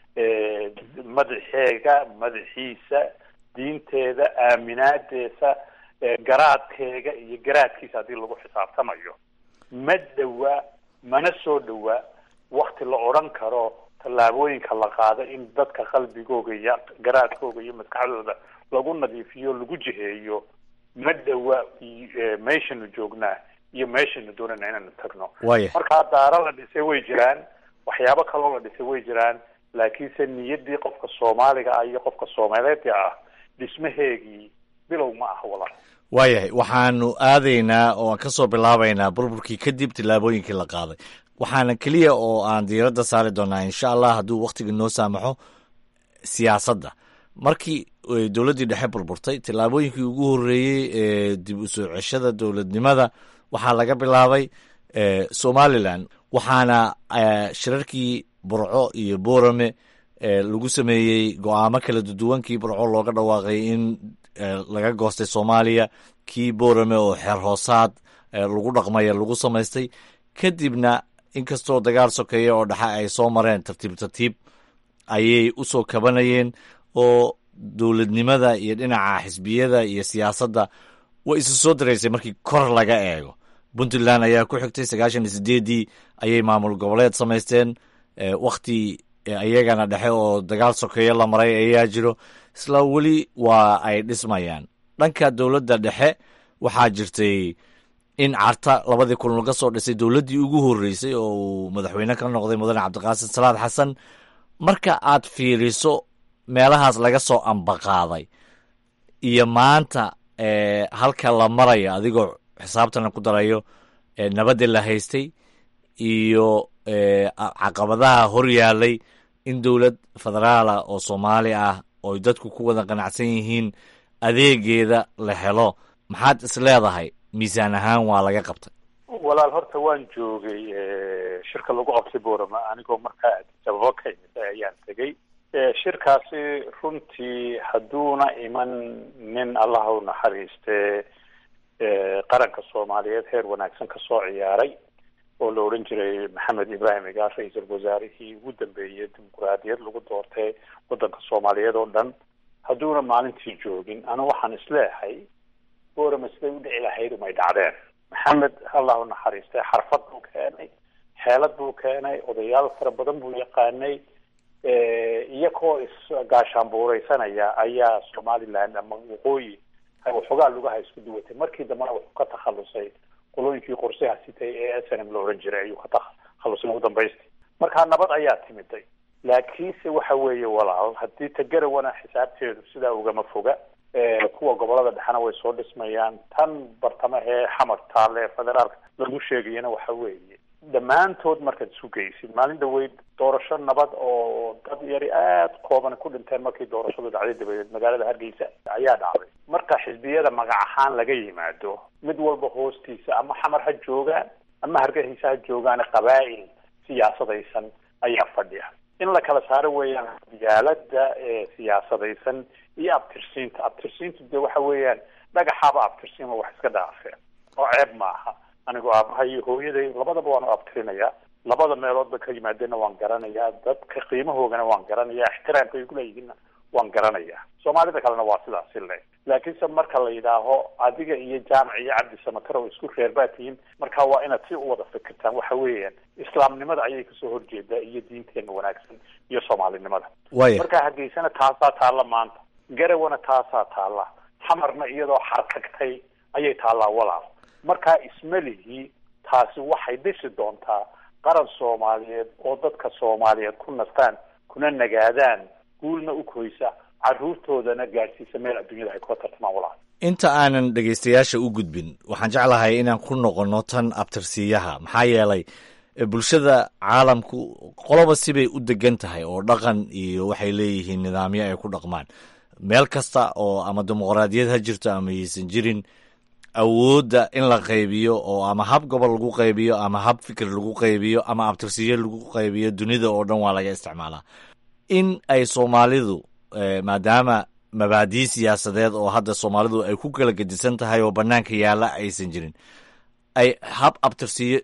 madaxiisa diinteeda aaminaadeesa garaadkeega iyo garaadkiisa haddii lagu xisaabtamayo ma dhowaa mana soo dhowaa wakti la odhan karo tallaabooyinka la qaado in dadka qalbigooga iyo garaadkooga iyo maskaxdooda lagu nadiifiyo lagu jiheeyo ma dhowaa meeshanu joognaa iyo meeshanu doonana inaanu tagno markaa daaro la dhisay way jiraan waxyaabo kaloo la dhisay way jiraan laakiinse niyadii qofka soomaaliga ah iyo qofka soomaaliyeedka ah dhismaheegii bilow ma aha walaal waayahay waxaanu aadaynaa oo aan ka soo bilaabaynaa burburkii kadib tillaabooyinkii la qaaday waxaana keliya oo aan diiradda saari doonaa insha allah hadduu wakhtiga noo saamaxo siyaasadda markii dowladdii dhexe burburtay tillaabooyinkii ugu horreeyey ee dib u soo ceshada dowladnimada waxaa laga bilaabay somalilan waxaana shirarkii burco iyo boorame lagu sameeyey go-aamo kala duduwankii burco looga dhawaaqay in laga goostay soomaaliya kii boorame oo xeer hoosaad lagu dhaqmaya lagu samaystay kadibna inkastoo dagaal sokeeya oo dhexe ay soo mareen tartiib tartiib ayay u soo kabanayeen oo dowladnimada iyo dhinaca xisbiyada iyo siyaasadda way isu soo daraysay markii kor laga eego puntland ayaa ku xigtay 98dii ayay maamul goboleed samaysteen wakhti iyagana dhexe oo dagaal sokeeyo la maray ayaa jiro isla weli waa ay dhismayaan dhanka dowladda dhexe waxaa jirtay in carta 2000 laga soo dhisay dowladdii ugu horreysay oo uu madaxweyne ka noqday mudane cabdiqaasim salaad xasan marka aad fiiriso meelahaas laga soo ambaqaaday iyo maanta halka la marayo adigoo xisaabtana ku darayo nabaddii la haystay iyo caqabadaha hor yaalay in dowlad federaala oo soomaali ah oo dadku ku wada qanacsan yihiin adeegeeda la helo maxaad is leedahay miisaan ahaan waa laga qabtay walaal horta waan joogay shirka lagu qabtay boorama anigoo markaa sababo ka imid ayaan tegey shirkaasi runtii hadduuna iman nin allaha u naxariiste qaranka soomaaliyeed heer wanaagsan ka soo ciyaaray oo la odhan jiray maxamed ibraahim igaar ra-iisul wasaarihii ugu dambeeyey dimuquraadiyad lagu doortay waddanka soomaaliyeed oo dhan hadduuna maalintii joogin ana waxaan isleeyahay boorama siday u dhici lahayd umay dhacdeen maxamed allah u naxariistay xarfad buu keenay xeelad buu keenay odayaal fara badan buu yaqaanay iyagoo isgaashaanbuureysanaya ayaa somaliland ama waqooyi waxoogaa lugaha isku duwatay markii dambena wuxuu ka takhalusay qolooyinkii qorsaha sitay ee snm la ohan jiray ayuu ka takhalusay ugu dambaystii markaa nabad ayaa timiday laakiinse waxa weeye walaal haddii tagarawana xisaabteedu sidaa ugama foga kuwa gobolada dhexena way soo dhismayaan tan bartamahee xamar taale ee federaalka lagu sheegayana waxa weeye dhammaantood markaad isu geysid maalin dhaweyd doorasho nabad oo dad yari aada kooban ku dhinteen markii doorashadu dhacday dabadeed magaalada hargeysa ayaa dhacday marka xisbiyada magac ahaan laga yimaado mid walba hoostiisa ama xamar ha joogaan ama hargeysa ha joogaan qabaa'il siyaasadaysan ayaa fadhiya in la kala saaro weeyaan diyaalada siyaasadaysan iyo abtirsiintu dee waxa weeyaan dhagaxaaba abtirsiin wax iska dhaafeen oo ceeb maaha anigoo aabaha iyo hooyaday labadaba waan u abtirinayaa labada meeloodba ka yimaadeenna waan garanayaa dadka qiimahoogana waan garanayaa ixtiraamka ay kuleeyihiinna waan garanayaa soomaalida kalena waa sidaasi le laakiinse marka la yidhaaho adiga iyo jaamac iyo cabdi samatar oo isku reer baa tihiin marka waa inaad si u wada fikirtaan waxa weeyaan islaamnimada ayay kasoo horjeedaa iyo diinteena wanaagsan iyo soomaalinimada marka hargeysana taasaa taalla maanta garawana taasaa taalla xamarna iyadoo xarkagtay ayay taallaa walaal markaa ismalihii taasi waxay dhisi doontaa qaran soomaaliyeed oo dadka soomaaliyeed ku nastaan kuna nagaadaan guulna u koysa caruurtoodana gaadhsiisa meel adduunyada ay kula tartamaan walaal inta aanan dhegaystayaasha u gudbin waxaan jeclahay inaan ku noqono tan abtirsiiyaha maxaa yeelay bulshada caalamku qoloba sibay u degan tahay oo dhaqan iyo waxay leeyihiin nidaamyo ay ku dhaqmaan meel kasta oo ama dimuqraadiyad ha jirto ama yaysan jirin awoodda in la qaybiyo oo ama hab gobol lagu qaybiyo ama hab fikir lagu qaybiyo ama abtirsiyo lagu qaybiyo dunida oo dhan waa laga isticmaalaa in ay soomaalidu maadaama mabaadii siyaasadeed oo hadda soomaalidu ay ku kala gedisan tahay oo banaanka yaalla aysan jirin ay hab abtirsiyo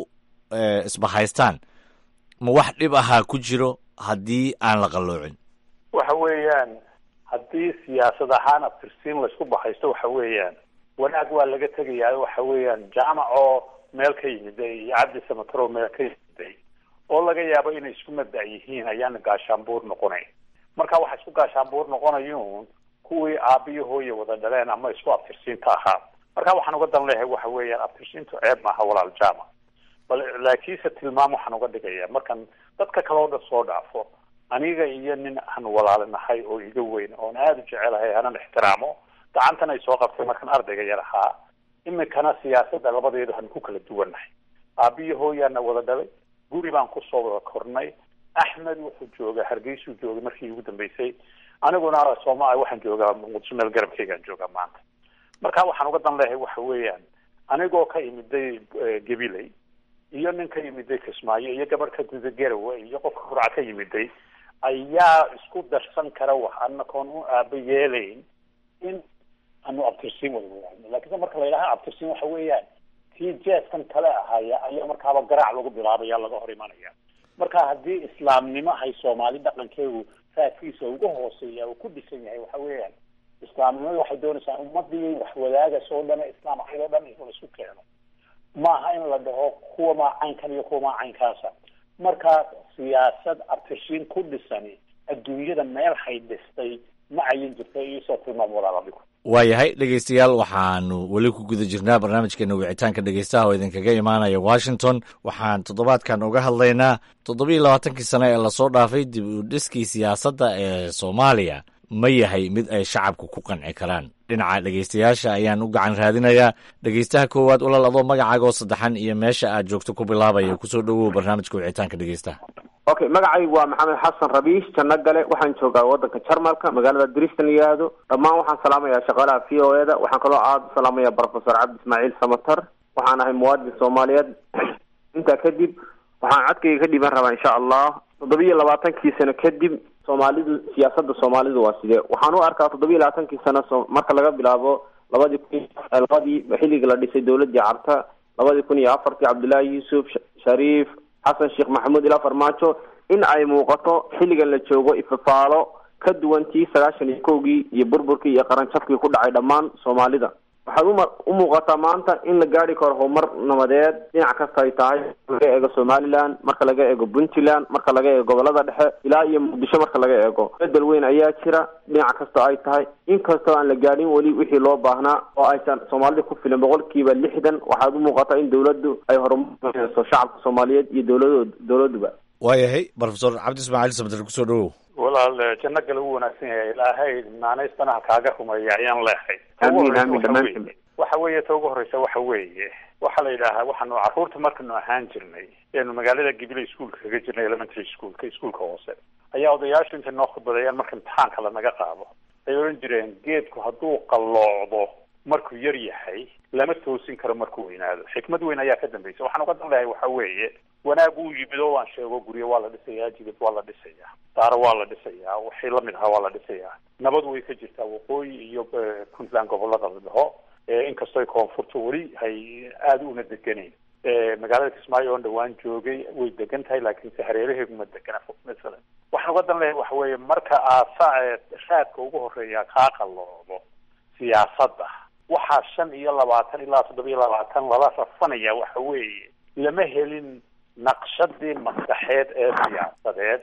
isbahaystaan ma wax dhib ahaa ku jiro haddii aan la qalloocin waxa weeyaan haddii siyaasad ahaan abtirsiin laysku bahaysto waxa weeyaan wanaag waa laga tegayaa waxa weeyaan jaamac oo meel ka yimiday iyo cabdi samatar oo meel ka yimiday oo laga yaabo inay isku mabda' yihiin ayaana gaashaanbuur noqonayn marka waxa isku gaashaanbuur noqonayuun kuwii aabiyo hooye wada dhaleen ama isku abtirsiinta ahaa marka waxaan uga dan leeyahay waxa weeyaan abtirsiintu ceeb maaha walaal jaamac laakiinse tilmaam waxaan uga dhigaya markan dadka kale oo dhan soo dhaafo aniga iyo nin aan walaalinahay oo iga weyn oon aada u jecelahay hanan ixtiraamo gacantan ay soo qabtay markan ardayga yar ahaa iminkana siyaasadda labadeedu han ku kala duwannahay aabiyo hooyaana wada dhalay guri baan kusoo wada kornay axmed wuxuu joogaa hargeysuu joogay markii ugu dambeysay aniguna waxaan joogaa muqdisho meel garabkeygaan joogaa maanta marka waxaan uga dan leeyahay waxa weeyaan anigoo ka imiday gabiley iyo nin ka yimiday kismaayo iyo gabar ka guda garawa iyo qofka qurca ka yimiday ayaa isku darsan kara wax anakoon u aaba yeelayn in aanu abtirsiin wada wadaagno laakiinse marka la yidhaha abtirsiin waxa weeyaan tii jeeskan kale ahaya ayaa markaaba garaac lagu bilaabaya laga hor imanaya marka haddii islaamnimo ay soomaali dhaqankeedu raadkiisa uga hooseeya uu ku dhisan yahay waxa weeyaan islaamnimada waxay doonaysaa ummadii wax wadaagas oo dhan islaam ahayd oo dhan in la isku keeno maaha in la dhaho kuwa maacaynkan iyo kuwa maacaynkaasa marka siyaasad abtirshiin ku dhisani adduunyada meel hay dhistay ma ayin jirta iisoo tilmaam walaalabiku waayahay dhegeystayaal waxaanu weli ku guda jirnaa barnaamijkeena wicitaanka dhegeystaha oo idinkaga imaanaya washington waxaan toddobaadkan uga hadlaynaa 27 sano ee lasoo dhaafay dib u dhiskii siyaasadda ee soomaaliya ma yahay mid ay shacabku ku qanci karaan? dhinaca dhegaystayaasha ayaan u gacan raadinayaa. dhegaystaha koowaad ulal adoo magacaaga oo saddexan iyo meesha aad joogto ku bilaabaya kusoo dhowow barnaamijka wicitaanka dhegaystaha. okay, magacaygu waa maxamed xasan rabiish janno gale, waxaan joogaa waddanka jarmalka magaalada dristan yihaahdo. dhammaan waxaan salaamayaa shaqaalaha v o eda. waxaan kaloo aada u salaamayaa professor cabdi ismaaciil samatar. waxaan ahay muwaadin soomaaliyeed. intaa kadib waxaan codkayga ka dhiban rabaa insha allah 27 sano kadib soomaalidu siyaasadda soomaalidu waa sidee. waxaan u arkaa 27 sano marka laga bilaabo labadii xilliga la dhisay dowladii carta 2004 cabdullaahi yuusuf shariif xasan sheekh maxamuud ilaa farmaajo in ay muuqato xilligan la joogo ifafaalo ka duwantii 91gii iyo burburkii iyo qaranjabkii ku dhacay dhammaan soomaalida. waxaad u muuqataa maanta in la gaari karo horumar nabadeed dhinac kasta ay tahay, laga eego somaliland, marka laga eego puntland, marka laga eego gobolada dhexe ilaa iyo muqdisho marka laga eego. bedel weyn ayaa jira dhinac kasta ay tahay, inkastoo aan la gaadhin weli wixii loo baahnaa oo aysan soomaalida ku filan 60%. waxaad u muuqataa in dowladdu ay horumarayso shacabka soomaaliyeed iyo dowladuba. waayahay professor cabdi ismaaciil samatar kusoo dhowow. walaal janno gale u wanaagsan yahay ilaahay naanaystana kaaga rumeeya ayaan leehay. waxa weeye ta ugu horeysa waxa la yidhaahaa waxaanu carruurta markanu ahaan jirnay eenu magaalada Gibiley iskuulka kaga jirnay elementary iskuulka hoose ayaa odayaashu intay noo khudbadayaan marka imtixaanka lanaga qaado ay oran jireen geedku hadduu qalloocdo markuu yar yahay lama toosin karo markuu weynaado. xikmad weyn ayaa ka dambaysa. waxaan uga dan leeyahay waxa weeye wanaag uu yimid oo waan sheego guryo waa la dhisayaa, jidad waa la dhisayaa, daaro waa la dhisayaa, wixii lamid ahaa waa la dhisayaa. nabad way ka jirtaa waqooyi iyo puntland gobolada la dhaho, inkastoo koonfurtu weli ay aada una deganeyn. magaalada kismaayo oon dhawaan joogay way degan tahay, laakiinse hareeraheedu ma degana. masalan waxaan uga dan leeyahay waxa weeye marka raadka ugu horeeya kaa qalloocdo siyaasadda waxaa 25 ilaa 27 lala rafanaya. waxa weeye lama helin naqshadii maskaxeed ee siyaasadeed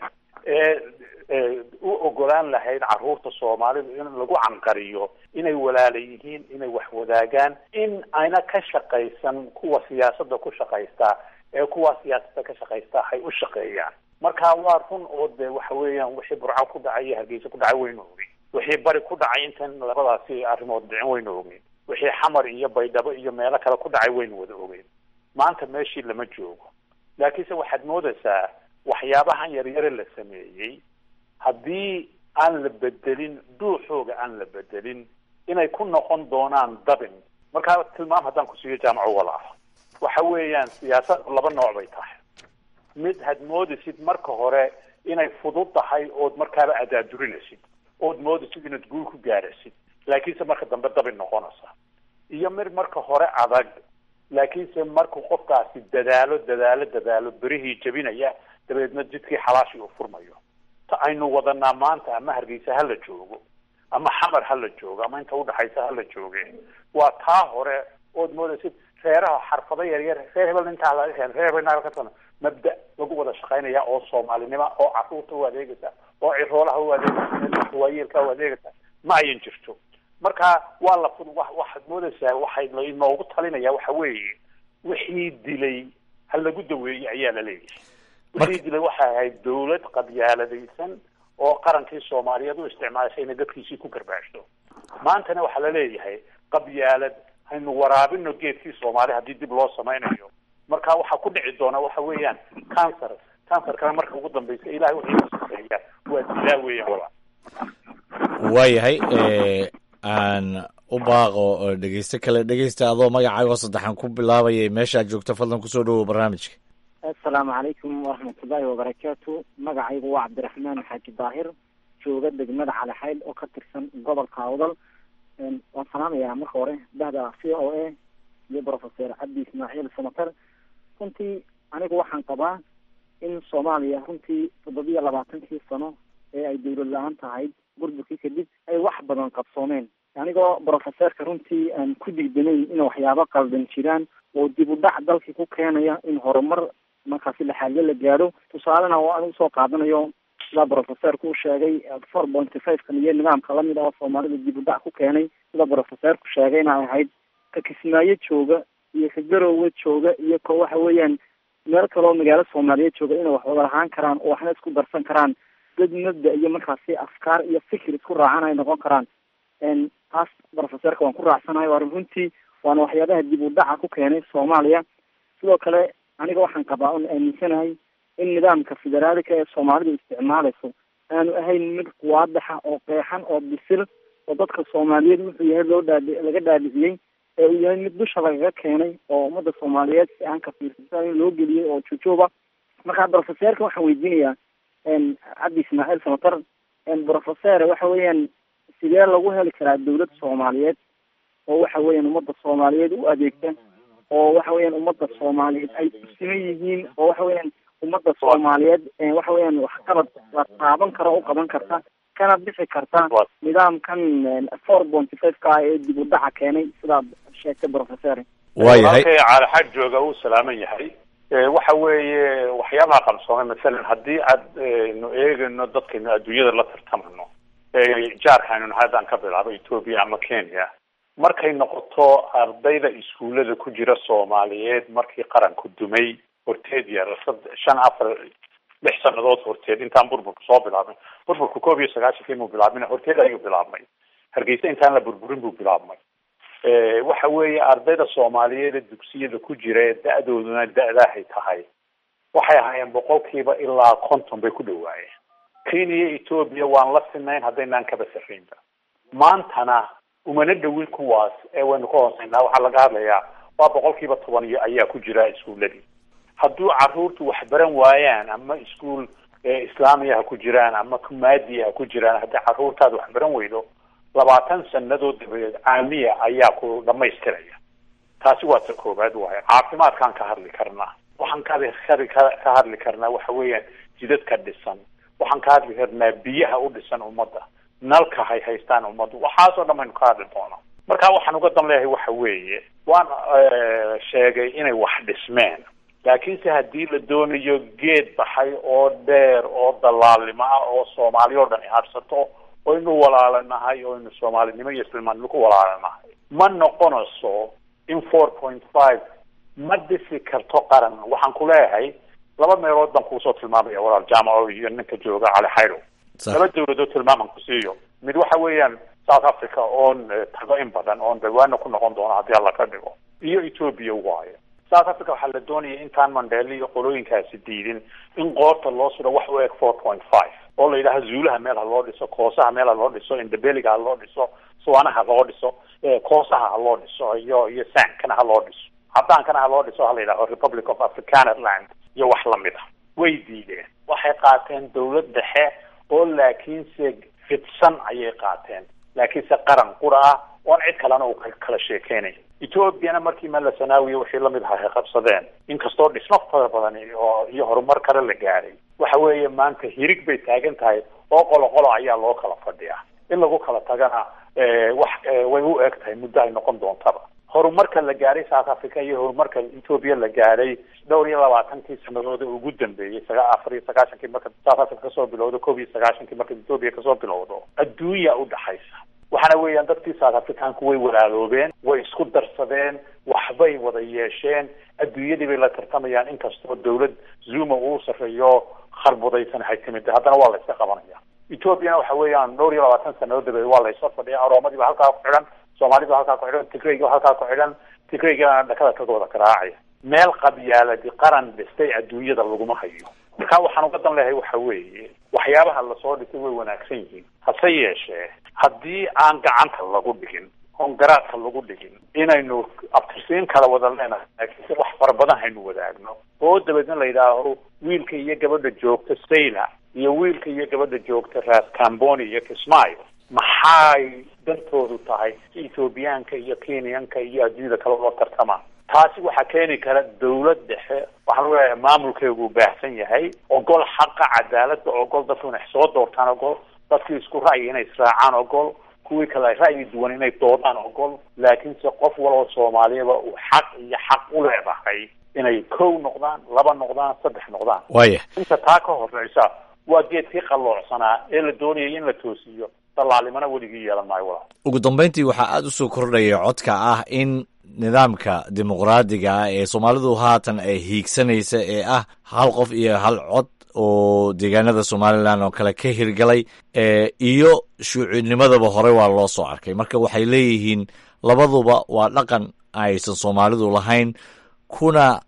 ee u ogolaan lahayd carruurta soomaalidu in lagu canqariyo inay walaala yihiin, inay wax wadaagaan, in ayna ka shaqaysan kuwa siyaasadda ku shaqaystaa ee kuwa siyaasadda ka shaqaystaa hay u shaqeeyaan. marka waa run oo de waxa weeyaan wixii burco ku dhacay iyo hargeysa ku dhacay waynu ogey, wixii bari ku dhacay intan labadaasi arrimood dhicin waynu ogey, wixii xamar iyo baydhabo iyo meelo kale ku dhacay waynu wada ogey. maanta meeshii lama joogo, laakiinse waxaad moodaysaa waxyaabahan yaryare la sameeyey haddii aan la bedelin, dhuuxooga aan la bedelin, inay ku noqon doonaan dabin. markaa tilmaam haddaan ku siiyo jaamaco walaal, waxa weeyaan siyaasad laba nooc bay tahay. mid had moodaysid marka hore inay fudud tahay ood markaaba adaadurinaysid, ood moodaysid inaad guul ku gaaraysid, laakiinse marka dambe dabin noqonaysa. iyo mid marka hore adag, laakiinse markuu qofkaasi dadaalo berihii jabinaya, dabeedna jidkii xalaashii uu furmayo. ta aynu wadanaa maanta ama hargeysa ha la joogo ama xamar ha la joogo ama inta udhaxaysa ha la jooge, waa taa hore ood moodaysid reeraha xarfado yaryar, reer hebel intaa laga helo, reer hebel intaa ka sano, mabda lagu wada shaqaynaya oo soomaalinimo, oo carruurta u adeegaysa, oo ciroolaha u adeegaysa, waayeelka u adeegaysa, ma ayan jirto. marka waa la waxaad moodaysaa waxay inoogu talinaya waxa weeye wixii dilay ha lagu daweeyey ayaa la leeyahay. wixii dilay waxay ahayd dawlad qabyaaladaysan oo qarankii soomaaliyeed u isticmaashay inay dadkiisii ku garbaashto. maantana waxaa la leeyahay qabyaalad haynu waraabino geedkii soomaali haddii dib loo samaynayo. marka waxaa ku dhici doona waxa weeyaan cancerkana marka ugu dambaysa ilahay wixii ka shaqeeya waa dilaa weeyaan. waayahay aan u baaqo dhegeyste kale. dhegeysta adoo magacaago saddexan ku bilaabaya meeshaad joogto fadlan kusoo dhawow barnaamijka. assalaamu calaykum waraxmatullaahi wabarakaatu. magacaygu waa cabdiraxmaan xaaji daahir, jooga degmada calaxayl oo ka tirsan gobolka awdal. waan salaamayaa marka hore bahda c o a iyo professor cabdi ismaaciil samatar. runtii anigu waxaan qabaa in soomaaliya runtii 27 sano ee ay dawlad la-aan tahay burburkii kadib ay wax badan qabsoomeen. anigoo professorka runtii aan ku digdanayn in waxyaabo qaldan jiraan oo dib u dhac dalkii ku keenaya in horumar markaasi laxaalyo la gaadho. tusaalena oo aan usoo qaadanayo sida professorku u sheegay 4.5 iyo nidaamka lamid ah oo soomaalida dib u dhac ku keenay, sida professorku sheegayna ay ahayd ka Kismaayo jooga iyo ka Garowe jooga iyo waxa weeyaan meel kale oo magaalo Soomaaliyeed jooga inay wax wada lahaan karaan oo waxna isku darsan karaan dad mabda iyo markaasi afkaar iyo fikir isku raacan ay noqon karaan. Taas professorka waan ku raacsanahay, waa runtii waana waxyaabaha dib u dhaca ku keenay Soomaaliya. Sidoo kale aniga waxaan qabaa oon aaminsanahay in nidaamka federaalka ee Soomaalidu isticmaalayso aanu ahayn mid waadaxa oo qeexan oo bisil oo dadka Soomaaliyeed wuxuu yahay laga dhaadhiciyey, ee uu yahay mid dusha lagaga keenay oo ummadda Soomaaliyeed si aan ka fiirsan in loo geliyey oo jujooba. Marka professorka waxaan weydiinayaa Cabdi Ismaaciil Samatar, professor waxa weeyaan sidee lagu heli karaa dawlad Soomaaliyeed oo waxa weeyaan ummadda Soomaaliyeed u adeegta, oo waxa weeyaan ummadda Soomaaliyeed ay u siman yihiin, oo waxa weeyaan ummadda Soomaaliyeed waxa weeyaan wax qabad la taaban karo u qaban karta, kana bixi karta nidaamkan 4.5 ee dib u dhaca keenay sidaad sheegtay professor. waayahay cali xaj jooga uu salaaman yahay. waxa weeye waxyaabaha qabsoomay masalan haddii aad nu eegayno dadkaynu adduunyada la tartamano jaarkaanu haddaan ka bilaabo Ethiopia ama Kenya, markay noqoto ardayda iskuulada ku jira Soomaaliyeed markii qaranku dumay horteed yar 6 sannadood horteed intaan burburku soo bilaabay. burburku 19 mu bilaabmay, horteed ayuu bilaabmay. Hargeysa intaan la burburin buu bilaabmay. waxa weeye ardayda Soomaaliyeed ee dugsiyada ku jira da'dooduna da'dahay tahay waxay ahaayeen 100% ilaa 50 bay ku dhawaayeen. Kenya Ethiopia waan la sinayn haddaynaan kaba sarreynba. maantana umana dhawin kuwaas ee waynu ka hooseynaa. waxaa laga hadlayaa waa 10% ayaa ku jira iskuuladii. hadduu caruurtu wax baran waayaan ama iskuul islaamiya ha ku jiraan ama kumaadiya ha ku jiraan, haddii caruurtaada wax baran weydo 20 sannadood dabadeed caamiya ayaa ku dhamaystiraya. taasi waa ta koobaad waaye. caafimaadkaan ka hadli karnaa. waxaan ka hadli karnaa waxa weeyaan jidadka dhisan. waxaan ka hadli karnaa biyaha u dhisan ummadda, nalka hay haystaan ummadda. waxaasoo dhan baynu ka hadli doonaa. marka waxaan uga dan leeyahay waxa weeye waan sheegay inay wax dhismeen, laakiinse haddii la doonayo geed baxay oo dheer oo dalaalnimo ah oo Soomaali oo dhan habsato oo inuu walaalanahay oo inuu Soomaalinimo iyo Islaamnimo ku walaalanahay, ma noqonayso in 4.5 ma dhisi karto qaran. waxaan ku leeyahay laba meelood baan kusoo tilmaamaya walaal jaamaco iyo ninka jooga Cali Xayro. laba dawladood tilmaaman ku siiyo. mid waxa weeyaan South Africa oon tago in badan oon dhawaana ku noqon doona haddii alla ka dhigo, iyo Ethiopia waaye. South Africa waxaa la doonaya intaan Mandela iyo qolooyinkaasi diidin in qoorta loo suro wax u eg 4.5 oo la yidhaaha zuulaha meel ha loo dhiso, koosaha meel ha loo dhiso, indabeliga ha loo dhiso, suwaanaha ha loo dhiso, koosaha ha loo dhiso, iyo saankana ha loo dhiso, caddaankana ha loo dhiso, ha la yidhaho Republic of Afrikanerland iyo wax lamid ah. way diideen. waxay qaateen dawlad dhexe oo laakiinse fidsan ayay qaateen, laakiinse qaran qura ah oon cid kalena uu kala sheekeynayn. Ethiopiana markii Mala Zanaawi wixii lamid ahaa ay qabsadeen, inkastoo dhismo fara badan iyo horumar kale la gaaray, waxa weeye maanta hirig bay taagan tahay oo qolo ayaa loo kala fadhiyaa. in lagu kala tagana way u eg tahay muddo ay noqon doontaba. horumarka la gaaray South Africa iyo horumarka Ethiopia la gaaray 22 sannadood ugu dambeeyay 94 marka South Africa kasoo bilowdo 19 marka Ethiopia kasoo bilowdo adduunya u dhaxaysa. waxaana weeyaan dadkii South Africaanku way walaaloobeen, way isku darsadeen, waxbay wada yeesheen, adduunyadii bay la tartamayaan. inkastoo dawlad Zuma uu sareeyo kharbudaysan hay timid, haddana waa la iska qabanaya. Ethiopia waxa weeyaan 22 sannadood dabadeed waa la isoo fadhiyaa. Oromadi baa halkaa ku xidhan, Soomaalida halkaa ku xidhan, Tigrayga halkaa ku xidhan, Tigrayga dhakada ka wada karaacaya. meel qabyaaladi qaran dhistay adduunyada laguma hayo. marka waxaan uga dan leeyahay waxa weeye waxyaabaha la soo dhisay way wanaagsan yihiin, hase yeeshee haddii aan gacanta lagu dhigin oon garaadka lagu dhigin inaynu abtirsiin kala wada leenahay, laakiinse wax fara badan haynu wadaagno oo dabeedna la yidhaaho wiilka iyo gabadha joogta Sayla iyo wiilka iyo gabadha joogta Ras Kamboni iyo Kismaayo maxay dantoodu tahay si Ethiopiaanka iyo Kenyanka iyo adduunyada kale loo tartamaan. taasi waxaa keeni kara dawlad dhexe. waxaan leeyahay maamulkeegu u baahsan yahay, ogol xaqa cadaaladda, ogol dadku inay soo doortaan, ogol dadkii isku ra'yi inay israacaan, ogol kuwii kale ra'yi duwan inay doodaan, ogol laakiinse qof walba Soomaaliyaba uu xaq iyo xaq u leedahay inay 1 noqdaan, 2 noqdaan, 3 noqdaan. inta taa ka horeysa waa geedkii qalloocsanaa ee la doonayay in la toosiyo. dalaalimana weligii yeelan maayo walaal. ugu dambeyntii waxaa aada u soo kordhaya codka ah in nidaamka dimuqraadiga ah ee Soomaalidu haatan ay hiigsanaysa ee ah hal qof iyo hal cod oo deegaanada somalilan oo kale ka hirgalay iyo shuucinimadaba hore waa loo soo arkay. marka waxay leeyihiin labaduba waa dhaqan aysan soomaalidu lahayn kuna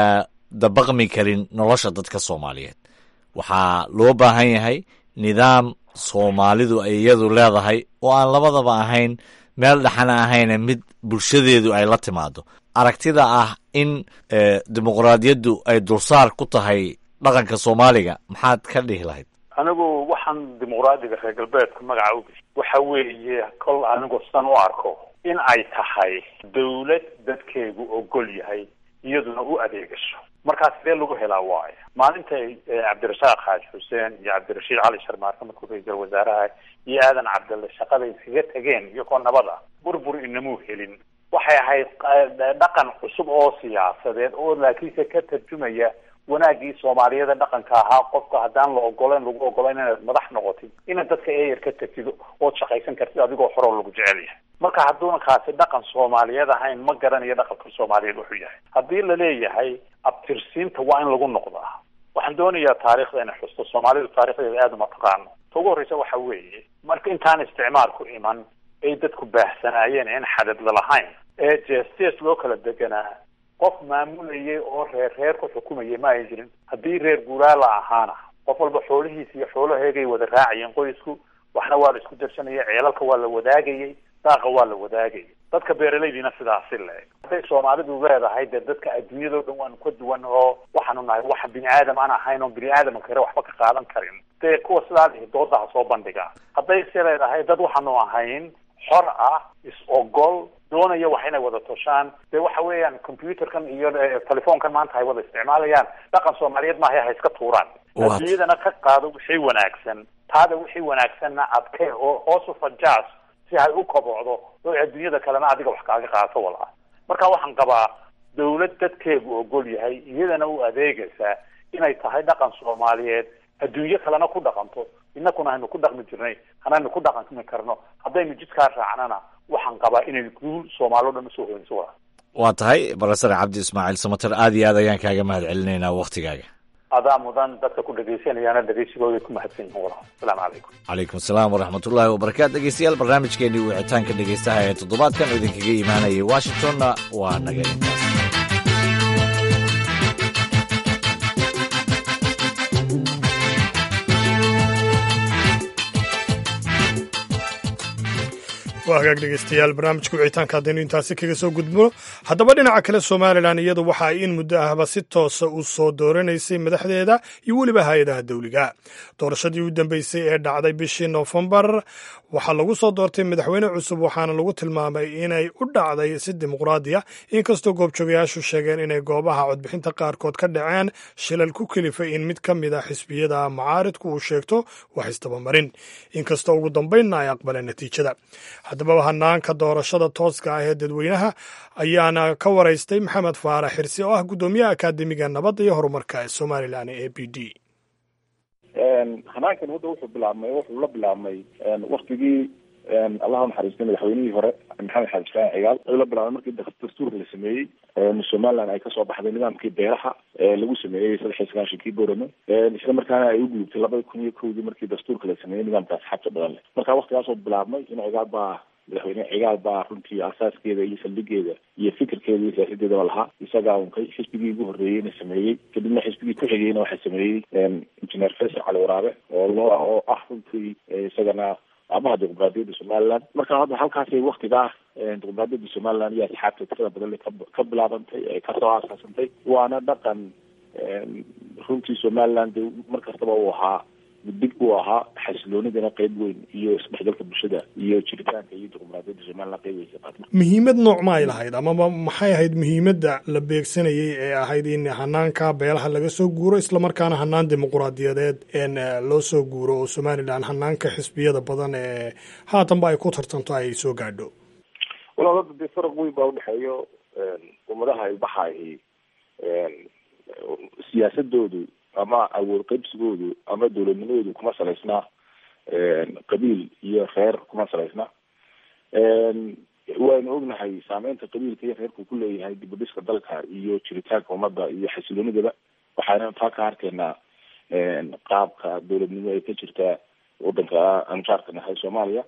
dabaqmi karin nolosha dadka soomaaliyeed. waxaa loo baahan yahay nidaam soomaalidu ay iyadu leedahay oo aan labadaba ahayn, meel dhexana ahayna mid bulshadeedu ay la timaado. aragtida ah in dimuqraadiyaddu ay dulsaar ku tahay dhaqanka soomaaliga maxaad ka dhihi lahayd? anigu waxaan dimuqraadiga reer galbeedka magaca u geshay waxa weeye kol anigu san u arko in ay tahay dawlad dadkeegu ogol yahay iyaduna u adeegasho. markaas sidee lagu helaa waayo maalintay cabdirasaaq xaaji xuseen iyo cabdirashiid cali sharmaarka markuu ra-iisul wasaaraha iyo aadan cabdalle shaqada iskaga tageen iyagoo nabada burbur inamuu helin. waxay ahayd dhaqan cusub oo siyaasadeed oo laakiinse ka tarjumaya wanaagii soomaaliyada dhaqanka ahaa. qofka haddaan la ogoleyn lagu ogolayn inaad madax noqotid inaad dadka eeyar ka tagtido ood shaqaysan kartid adigoo horoo lagu jecel yahay. marka hadduuna kaasi dhaqan soomaaliyeed ahayn ma garanayo dhaqanka soomaaliyeed wuxuu yahay. haddii la leeyahay abtirsiinta waa in lagu noqdaa, waxaan doonayaa taariikhda inay xusto. soomaalidu taarikhdeeda aada uma taqaano. ta ugu horreysa waxa weeye marka intaan isticmaalku iman ay dadku baahsanaayeen in xadad lalahayn ee jees loo kala deganaa, qof maamulayay oo reer ku xukumayay ma ay jirin. haddii reer guuraala ahaana qof walba xoolihiisa iyo xoolaheegay wada raacayeen qoysku, waxna waa la isku darsanayay, ceelalka waa la wadaagayay, daaqa waa la wadaagayay. dadka beeralaydiina sidaasi le-eg. hadday soomaalidu leedahay dee dadka adduunyadao dhan waanu ka duwan oo waxaanu nahay waxa bini aadam aan ahayn oo bini aadam kale waxba ka qaadan karin, dee kuwa sidaa dhihi doodaha soo bandhiga. hadday se leedahay dad waxaanu ahayn xor ah, is-ogol, doonaya wax inay wada toshaan, dee waxa weeyaan computerkan iyo telefoonkan maanta hay wada isticmaalayaan. dhaqan soomaaliyeed maaha ha iska tuuraan. adduunyadana ka qaado wixii wanaagsan, taada wixii wanaagsanna adkee oo hoosu fajaas si hay u kobocdo oo adduunyada kalena adiga wax kaaga qaato walaa. marka waxaan qabaa dawlad dadkeegu ogol yahay iyadana u adeegaysaa inay tahay dhaqan soomaaliyeed, adduunyo kalena ku dhaqanto, inakuna haynu ku dhaqmi jirnay hanaynu ku dhaqmi karno. haddaynu jidkaa raacnana waxaan qabaa inay guul soomaalio dhan usoo hoynso walaa. waa tahay barasar cabdi ismaaciil samater, aad iyo aad ayaan kaaga mahad celinaynaa waktigaaga. adaa mudan dadka ku dhegaysanayaana dhegaysigooday ku mahadsan yihin walaa. asalaamu calaykum. calaykum asalaam waraxmatullaahi wabarakaatu. dhegeystayaal, barnaamijkeenii wicitaanka dhegeystaha ee toddobaadkan oo idinkaga imaanayay washingtonna waa naga intaas. waa hagaag dhegeystayaal, barnaamijka wicitaanka haddaynu intaasi kaga soo gudbno. haddaba dhinaca kale somalilan iyadu waxa ay in muddo ahba si toosa u soo dooranaysay madaxdeeda iyo weliba hay-adaha dawliga. doorashadii u dambeysay ee dhacday bishii noofembar waxaa lagu soo doortay madaxweyne cusub, waxaana lagu tilmaamay inay u dhacday si dimuqraadi ah, inkastoo goobjoogayaashu sheegeen inay goobaha codbixinta qaarkood ka dhaceen shilal ku kelifay in mid ka mid a xisbiyada macaaridku uu sheegto wax isdabamarin, inkastoo ugu dambeynna ay aqbaleen natiijada. haddaba hanaanka doorashada tooska ah ee dadweynaha ayaana ka waraystay maxamed faarax xirsi oo ah guddoomiyaha akaademiga nabadda iyo horumarka ee somalilan ee a b d. hanaankan hadda wuxuu la bilaabmay waktigii allaha naxariistay madaxweynihii hore maxamed xaaji islaan cigaal ayuu la bilaabmay markii dastuurka la sameeyey somaliland ay kasoo baxday nidaamkii beeraha lagu sameeyey 19 boorame isla markaana ay u gudubtay 2001 markii dastuurka la sameeyey nidaamka asxaabta badan leh. marka waktigaasoo bilaabmay in madaxweyne cigaal baa runtii asaaskeeda iyo saldhigeeda iyo fikirkeeda iyo siyaasadeedaba lahaa. isagaa unkay xisbigii ugu horreeyeyna sameeyey, kadibna xisbigii ku xigeyna waxaa sameeyey injineer faysal cali waraabe oo ah runtii isagana aabaha dimuqraadiyadda somaliland. marka hadda halkaasay waktigaa dimuqraadiyadda somaliland iyo asxaabta tirada badan ka bilaabantay ee kasoo aasaasantay. waana dhaqan runtii somaliland mar kastaba uu ahaa dig uu ahaa xasiloonidana qayb weyn iyo isdhexgalka bulshada iyo jiritaanka iyo dimuqraadiyadda somaliland qayb weysa qaatay. muhiimad noocma ay lahayd amaba maxay ahayd muhiimadda la beegsanayay ee ahayd in hanaanka beelaha laga soo guuro islamarkaana hanaan dimuqraadiyadeed loo soo guuro oo somalilan hanaanka xisbiyada badan ee haatanba ay ku tartanto ay soo gaadho? walaal hadda dee faraq weyn baa udhexeeyo ummadaha ilbaxaahi siyaasadoodu ama awood qaybsigoodu ama dowladnimadoodu kuma salaysnaa qabiil iyo reer kuma salaysna. waynu ognahay saameynta qabiilka iyo reerku ku leeyahay dib u dhiska dalka iyo jiritaanka ummadda iyo xasiloonidaba. waxaana taa ka arkaynaa qaabka dowladnimo ay ka jirtaa wadanka anjaarka nahay Soomaaliya.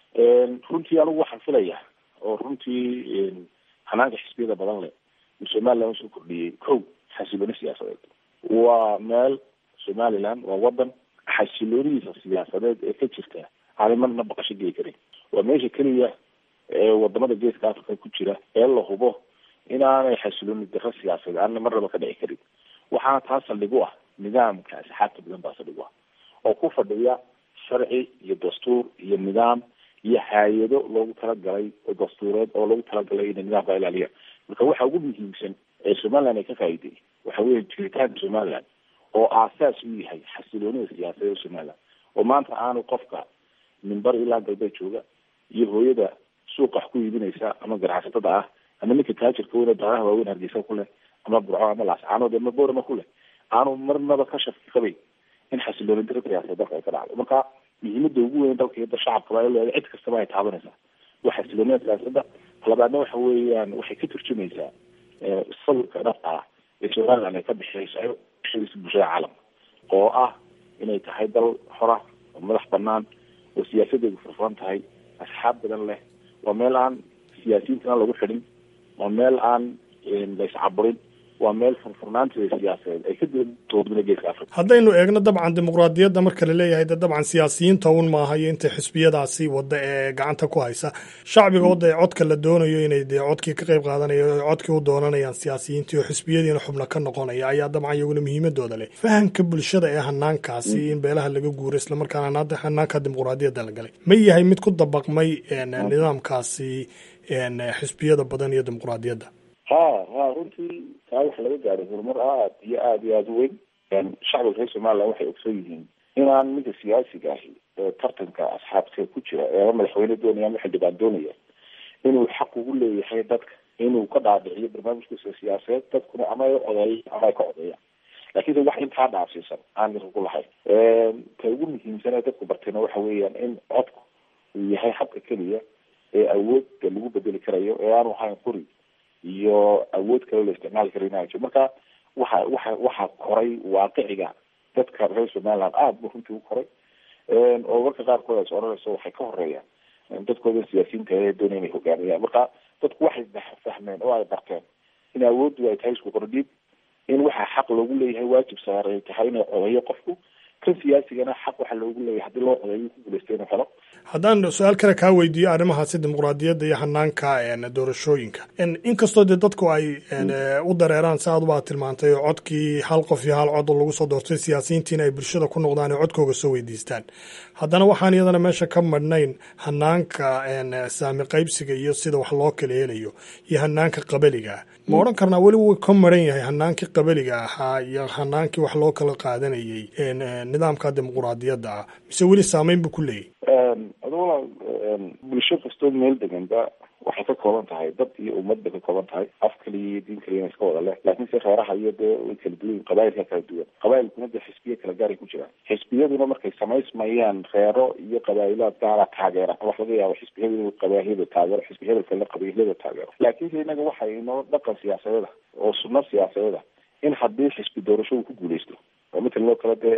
Runtii anigu waxaan filayaa oo runtii hanaanka xisbiyada badan leh Somaliland soo kordhiyay kow xasilooni siyaasadeed. Waa meel Somaliland waa wadan xasiloonidiisa siyaasadeed ee ka jirta arrimaha baqasho geli karin. Waa meesha kaliya ee wadamada geeska Afrika ku jira ee la hubo inaanay xasilooni darro siyaasadeed aan marnaba ka dhici karin. waxaana taas saldhig u ah nidaamka asxaabta badan baa saldhig u ah oo ku fadhiya sharci iyo dastuur iyo nidaam iyo hay'ado loogu talagalay oo dastuureed oo loogu talagalay in nidaamka ilaaliya. marka waxa ugu muhiimsan ee Somaliland ay ka faa'iiday waxa weeye jiritaanka Somaliland oo aasaas u yahay xasiloonida siyaasadeed ee Somaliland oo maanta aanu qofka minbar ilaa galbeed jooga iyo hooyada suuqa ku iibinaysa ama ganacsatada ah ama ninka taajirka weyn daraha waaweyn Hargeysa ku leh ama Burco ama Laascaanood ama Boorama ku leh aanu marnaba ka shaqo qabay in xasiloonida siyaasadeed dalka ay ka dhacdo. marka muhiimadda ugu weyn dalka iyo shacabka waa in cid kasta ay taabanaysaa waxa xasiloonida siyaasadda. labaadna waxa weeyaan waxay ka turjumaysaa sawirka dhabta ah ee Somaliland ay ka bixiyayso bulshada caalamka oo ah inay tahay dal xora oo madax banaan oo siyaasadeedu furfuran tahay asxaab badan leh waa meel aan siyaasiyiinta lagu xidhin waa meel aan la iscaburin waa meel furfurnaanteeda siyaasadeed ay ka doodmina geeska Afrika. haddaynu eegno dabcan dimuqraadiyadda marka la leeyahay dabcan siyaasiyiinta un maaha iyo inta xisbiyadaasi wadda ee gacanta ku haysa shacbiga wadda ee codka la doonayo inay dee codkii ka qayb qaadanayo codkii u doonanayaan siyaasiyiintii oo xisbiyadiina xubno ka noqonaya ayaa dabcan iyaguna muhiimadooda leh. fahamka bulshada ee hanaankaasi in beelaha laga guuro islamarkaana hanaanka dimuqraadiyadda la galay ma yahay mid ku dabaqmay nidaamkaasi xisbiyada badan iyo dimuqraadiyadda? ha runtii taa waxa laga gaaray horumar aad iyo aada u weyn. shacbiga reer Somaliland waxay ogsoon yihiin inaan midda siyaasiga ahi tartanka asxaabta ku jira ee madaxweyne doonaya ama xildhibaan doonaya inuu xaq ugu leeyahay dadka inuu ka dhaadhiciyo barnaamijkiisa siyaasadeed dadkuna ama ay odeeyaan ama ay ka odeeyaan. laakiin wax intaa dhaafsiisan aan ku lahayn ka ugu muhiimsan ee dadku bartayna waxa weeyaan in codku uu yahay habka keliya ee awoodda lagu bedeli karayo ee aanu ahayn qori iyo awood kale la isticmaali karaynayo. marka waxa koray waaqiciga dadka reer Somaliland aad buu runtii u koray oo marka qaarkood ay soconayso waxay ka horeeyaan dadkooda siyaasiyiinta ee doonaya inay hogaamiyaan. marka dadku waxay fahmeen oo ay barteen in awooddu ay tahay isku qordhib in waxa xaq loogu leeyahay waajib saaray tahay inay codeeyo qofku kan siyaasigana xaq waxa loogu leeyahay haddii loo codeeyo ku guuleystay inuu helo. haddaan su-aal kale kaa weydiiyo arrimahaasi dimuqraadiyadda iyo hanaanka doorashooyinka inkastoo dee dadku ay u dareeraan si aad baa tilmaantay oo codkii hal qof iyo hal cod lagu soo doortay siyaasiyiintiina ay bulshada ku noqdaan ee codkooga soo weydiistaan haddana waxaan iyadana meesha ka madhnayn hanaanka saami qaybsiga iyo sida wax loo kala helayo iyo hanaanka qabaliga ma odhan karnaa weli wuu ka maran yahay hanaankii qabaliga ahaa iyo hanaankii wax loo kala qaadanayay nidaamka dimuqraadiyadda ah mise weli saameyn buu ku leeyahy? aduuna bulsho kastoo meel deganba waxay ka kooban tahay dad iyo ummad bay ka kooban tahay af kaliya iyo diin kaliya iska wada leh laakiin se reeraha iyo dee way kala duwan qabaayilka kala duwan qabaayilkuna dee xisbiya kala gaaray ku jiraan xisbiyaduna markay samaysmayaan reero iyo qabaayilaad gaara taageera wax laga yaabo xisbiyadu qabaayilada taageero xisbiyada kale qabaayilada taageero laakiin se inaga waxa inoo dhaqan siyaasadeeda oo sunno siyaasadeeda in haddii xisbi doorasho uu ku guuleysto oo mid loo kala dee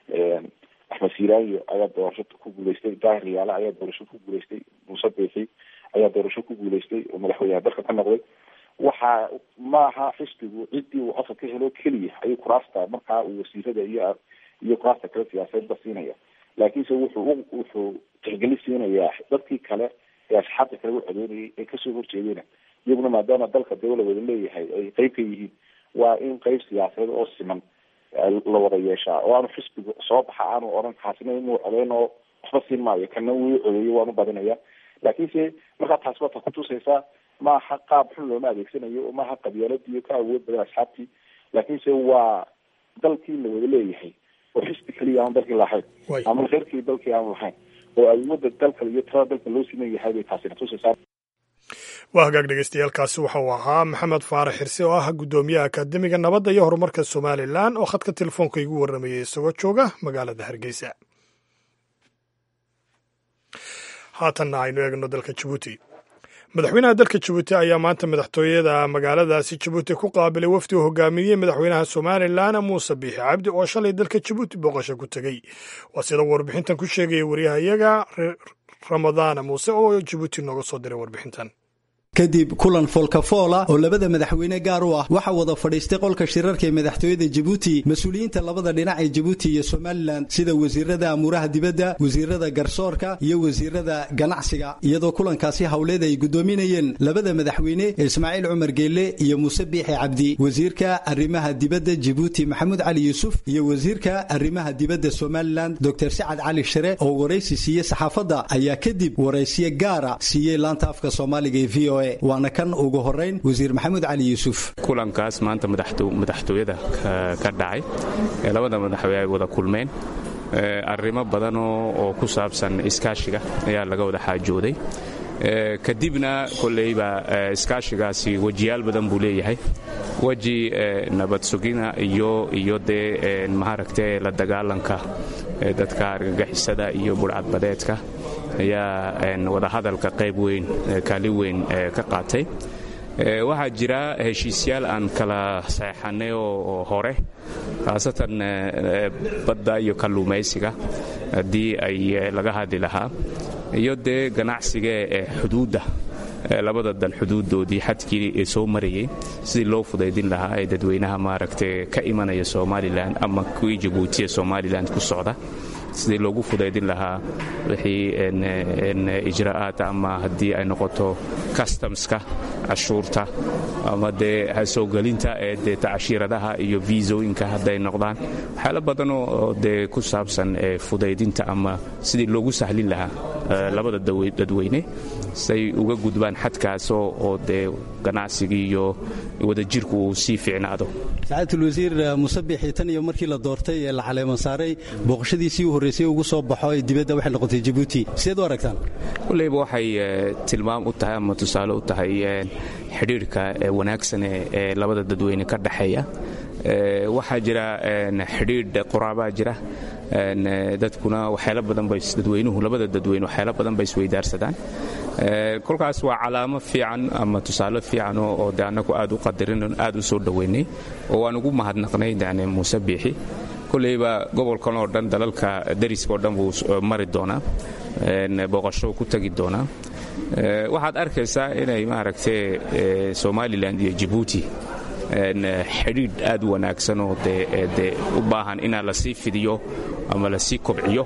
Axmed Siiraayo ayaa doorasho ku guuleystay Daahir Yaale ayaa doorasho ku guuleystay Muuse Biixi ayaa doorasho ku guuleystay oo madaxweynaha dalka ka noqday. waxa maaha xisbigu ciddii uu codka ka helo keliya ayuu kuraasta markaa uu wasiirada iyo kuraasta kale siyaasadeedba siinaya laakiinse wuxuu tixgelin siinayaa dadkii kale ee asxaabta kale u codeynayay ee kasoo horjeedayna iyaguna maadaama dalka dawla wada leeyahay ay qayb ka yihiin waa in qayb siyaasadeed oo siman la wada yeeshaa oo aanu xisbiga soo baxa aanu odhan kaasina inuu codeyn oo waxba siin maayo kana wuu codeeyo waanu badinaya laakiinse markaa taas waa ta kutusaysaa maaha qaab xun looma adeegsanayo maaha qabyaaladiiyo ka awood badan asxaabtii laakiinse waa dalkii la wada leeyahay oo xisbi keliya aan dalkii lahayn ama reerkii dalkii aan lahayn oo awoodda dalka iyo talada dalka loo siman yahay bay taasina tusaysaa. waa hagaag dhegeystayaaalkaasi waxa uu ahaa maxamed faarax xirse oo ah guddoomiyaha akaademiga nabadda iyo horumarka Somaliland oo khadka telefoonka igu warramayay isagoo jooga magaalada Hargeysa. haatanna aynu eegno dalka Jabuuti. madaxweynaha dalka jabuuti ayaa maanta madaxtooyada magaaladaasi jabuuti ku qaabilay wafdi uu hogaamiyey madaxweynaha somalilan muuse biixi cabdi oo shalay dalka jabuuti booqasho ku tegey. waa sida warbixintan ku sheegaya waryahayaga ramadaan muuse oo jabuuti nooga soo diray warbixintan. kadib kulan foolkafoola oo labada madaxweyne gaar u ah waxaa wada fadhiistay qolka shirarka ee madaxtooyada Jabuuti mas-uuliyiinta labada dhinac ee Jabuuti iyo Somaliland sida wasiirada amuuraha dibadda, wasiirada garsoorka iyo wasiirada ganacsiga, iyadoo kulankaasi hawleed ay gudoominayeen labada madaxweyne Ismaaciil Cumar Geelle iyo Muuse Biixi Cabdi, wasiirka arrimaha dibadda Jabuuti Maxamuud Cali Yuusuf iyo wasiirka arrimaha dibadda Somaliland Dr. Sacad Cali Shire oo waraysi siiyay saxaafadda ayaa kadib waraysiyo gaara siiyay laanta afka Soomaaliga ee VOA. waana kan ugu horeyn wasiir Maxamuud Cali Yuusuf. kulankaas maanta madaxtooyada ka dhacay labada madaxweyne ay wada kulmeen arrimo badan oo ku saabsan iskaashiga ayaa laga wada xaajooday. kadibna kolleyba iskaashigaasi wajiyaal badan buu leeyahay. waji nabad sugina iyo dee maaragtay la dagaalanka dadka argagixisada iyo burcadbadeedka ayaa wada hadalka qayb weyn kaalin weyn ka qaatay. waxaa jira heshiisyaal aan kala saxeexanay oo hore khaasatan badda iyo kalluumaysiga haddii ay laga hadli lahaa iyo dee ganacsiga xuduudda labada dal xuduudoodii xadkii ee soo marayay sidii loo fudaydin lahaa ee dadweynaha maaragtay ka imanaya Somaliland ama kuwii Jabuuti ee Somaliland ku socda sidii loogu fudaydin lahaa wixii ijraa'aad ama haddii ay noqoto customska cashuurta ama dee soo gelinta ee tacashiradaha iyo viisooyinka hadday noqdaan waxyaalo badan oo dee ku saabsan fudaydinta ama sidii loogu sahlin lahaa labada dadweyne say uga gudbaan xadkaas oo dee ganacsigii iyo wadajirku uu sii fiicnaado. Saacatul Wasiir Muuse Biixi tan iyo markii la doortay ee la caleemo saaray booqashadiisii u horeysay ugu soo baxo ee dibadda waxay noqotay Jabuuti. Sidee u aragtaan? kulleyba waxay tilmaam u tahay ama tusaale u tahay xidhiirka wanaagsan ee labada dadweyne ka dhaxeeya. waxaa jira xidhiidh qoraabaa jira dadkuna waxyaalo badan bay dadweynuhu labada dadweyne waxyaalo badan bay isweydaarsadaan. kolkaas waa calaamo fiican ama tusaale fiican oo de annagu aad u qadarin aad u soo dhoweynay oo waan ugu mahadnaqnay Muuse Biixi. kulleyba gobolkan oo dhan dalalka dariska oo dhan buu mari doonaa booqasho ku tagi doonaa. waxaad arkaysaa inay maaragtay Somaliland iyo Jabuuti xidhiidh aad u wanaagsan oo dee u baahan inaa lasii fidiyo ama lasii kobciyo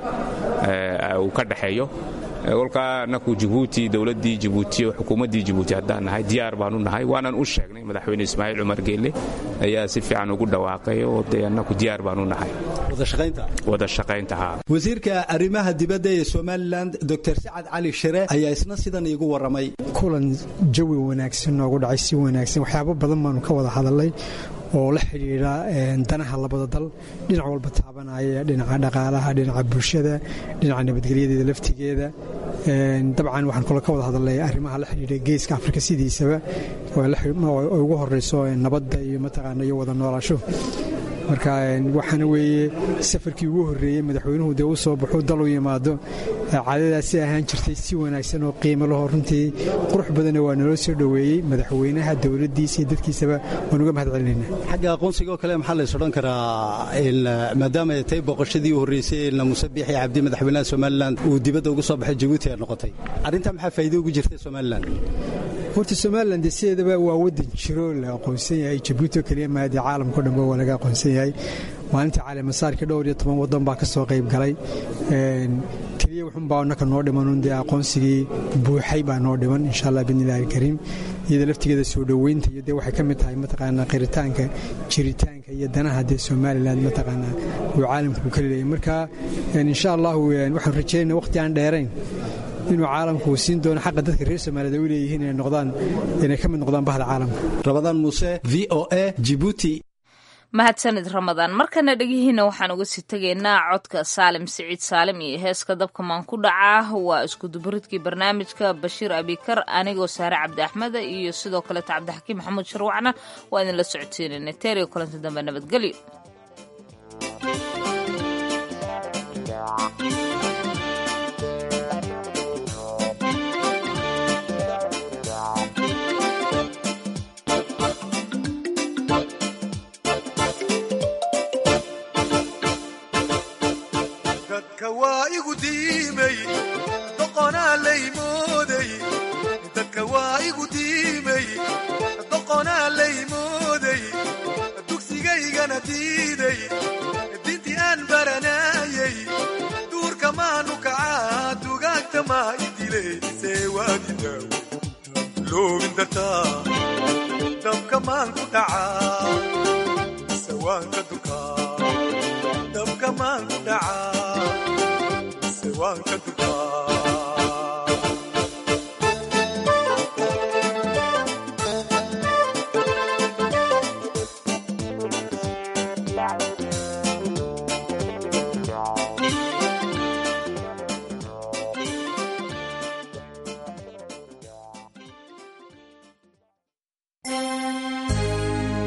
uu ka dhaxeeyo. kolkaa naku Jabuuti dawladdii Jabuuti oo xukuumaddii Jabuuti haddaan nahay diyaar baanu nahay waanan u sheegnay madaxweyne Ismaaciil Cumar Geelle ayaa si fiican ugu dhawaaqay oo dee naku diyaar baanu nahay wada shaqaynta. wasiirka arrimaha dibadda ee Somaliland Dr. Sacad Cali Shire ayaa isna sidan iigu waramay. kulan jawi wanaagsan noogu dhacay si wanaagsan waxyaabo badan baanu ka wada hadalay oo la xiriira danaha labada dal dhinac walba taabanaya dhinaca dhaqaalaha dhinaca bulshada dhinaca nabadgelyadeeda laftigeeda. dabcan waxaan kula ka wada hadalay arrimaha la xiriira geeska Afrika sidiisaba oo ugu horeyso nabadda iyo mataqaana iyo wada noolaasho. marka waxaana weeye safarkii ugu horeeyay madaxweynuhu dee u soo baxo dal u yimaado caadadaasi ahaan jirtay si wanaagsan oo qiimo leh runtii qurux badan waa naloo soo dhaweeyay madaxweynaha dawladdiisa iyo dadkiisaba waan uga mahad celinaynaa. xagga aqoonsiga oo kale maxaa la isodhan karaa maadaama ay tahay booqashadii u horeysay ee Muuse Biixi Cabdi madaxweynaha Somaliland uu dibadda uga soo baxay Jabuuti ay noqotay arrinta maxaa faa'iido ugu jirtay Somaliland? horta Somaliland sideedaba waa wadan jiro la aqoonsan yahay Jabuuti kaliya ma hadii caalamka dhan waa laga aqoonsan yahay. maalinta caalami saarka dhowr iyo 10 wadan baa ka soo qayb galay. kaliya wuxuu baa naka noo dhiman oo aqoonsigii buuxay baa noo dhiman insha Allah billahi kariim. iyada laftigeeda soo dhaweynta iyo waxay ka mid tahay mataqaana qiritaanka jiritaanka iyo danaha Somaliland mataqaana uu caalamku ka leeyahay. marka insha Allah waxaan rajaynaynaa waqti aan dheerayn inuu caalamku siin doono xaq dadka reer Soomaaliyeed u leeyihiin inay ka mid noqdaan bahda caalamka. Ramadaan Muuse, VOA, Djibouti. mahadsanid Ramadaan. markana dhagihiina waxaan uga sii tegaynaa codka Saalim Siciid Saalim iyo heeska dabka maan ku dhacaa. waa isku dubaridkii barnaamijka Bashiir Abikar anigoo Saare Cabdi Axmed iyo sidoo kale Cabdixakiim Maxamuud Sharwacna waa idin la socodsiinayna teeriyo kulanta dambe nabadgelyo. diiday dintii aan baranayay duurka maanu kacaa dugaagta maa idilaysee waadidaaw loogin dartaa dabka maan ku dhacaa sawaanka dukaa dabka maan ku dhacaa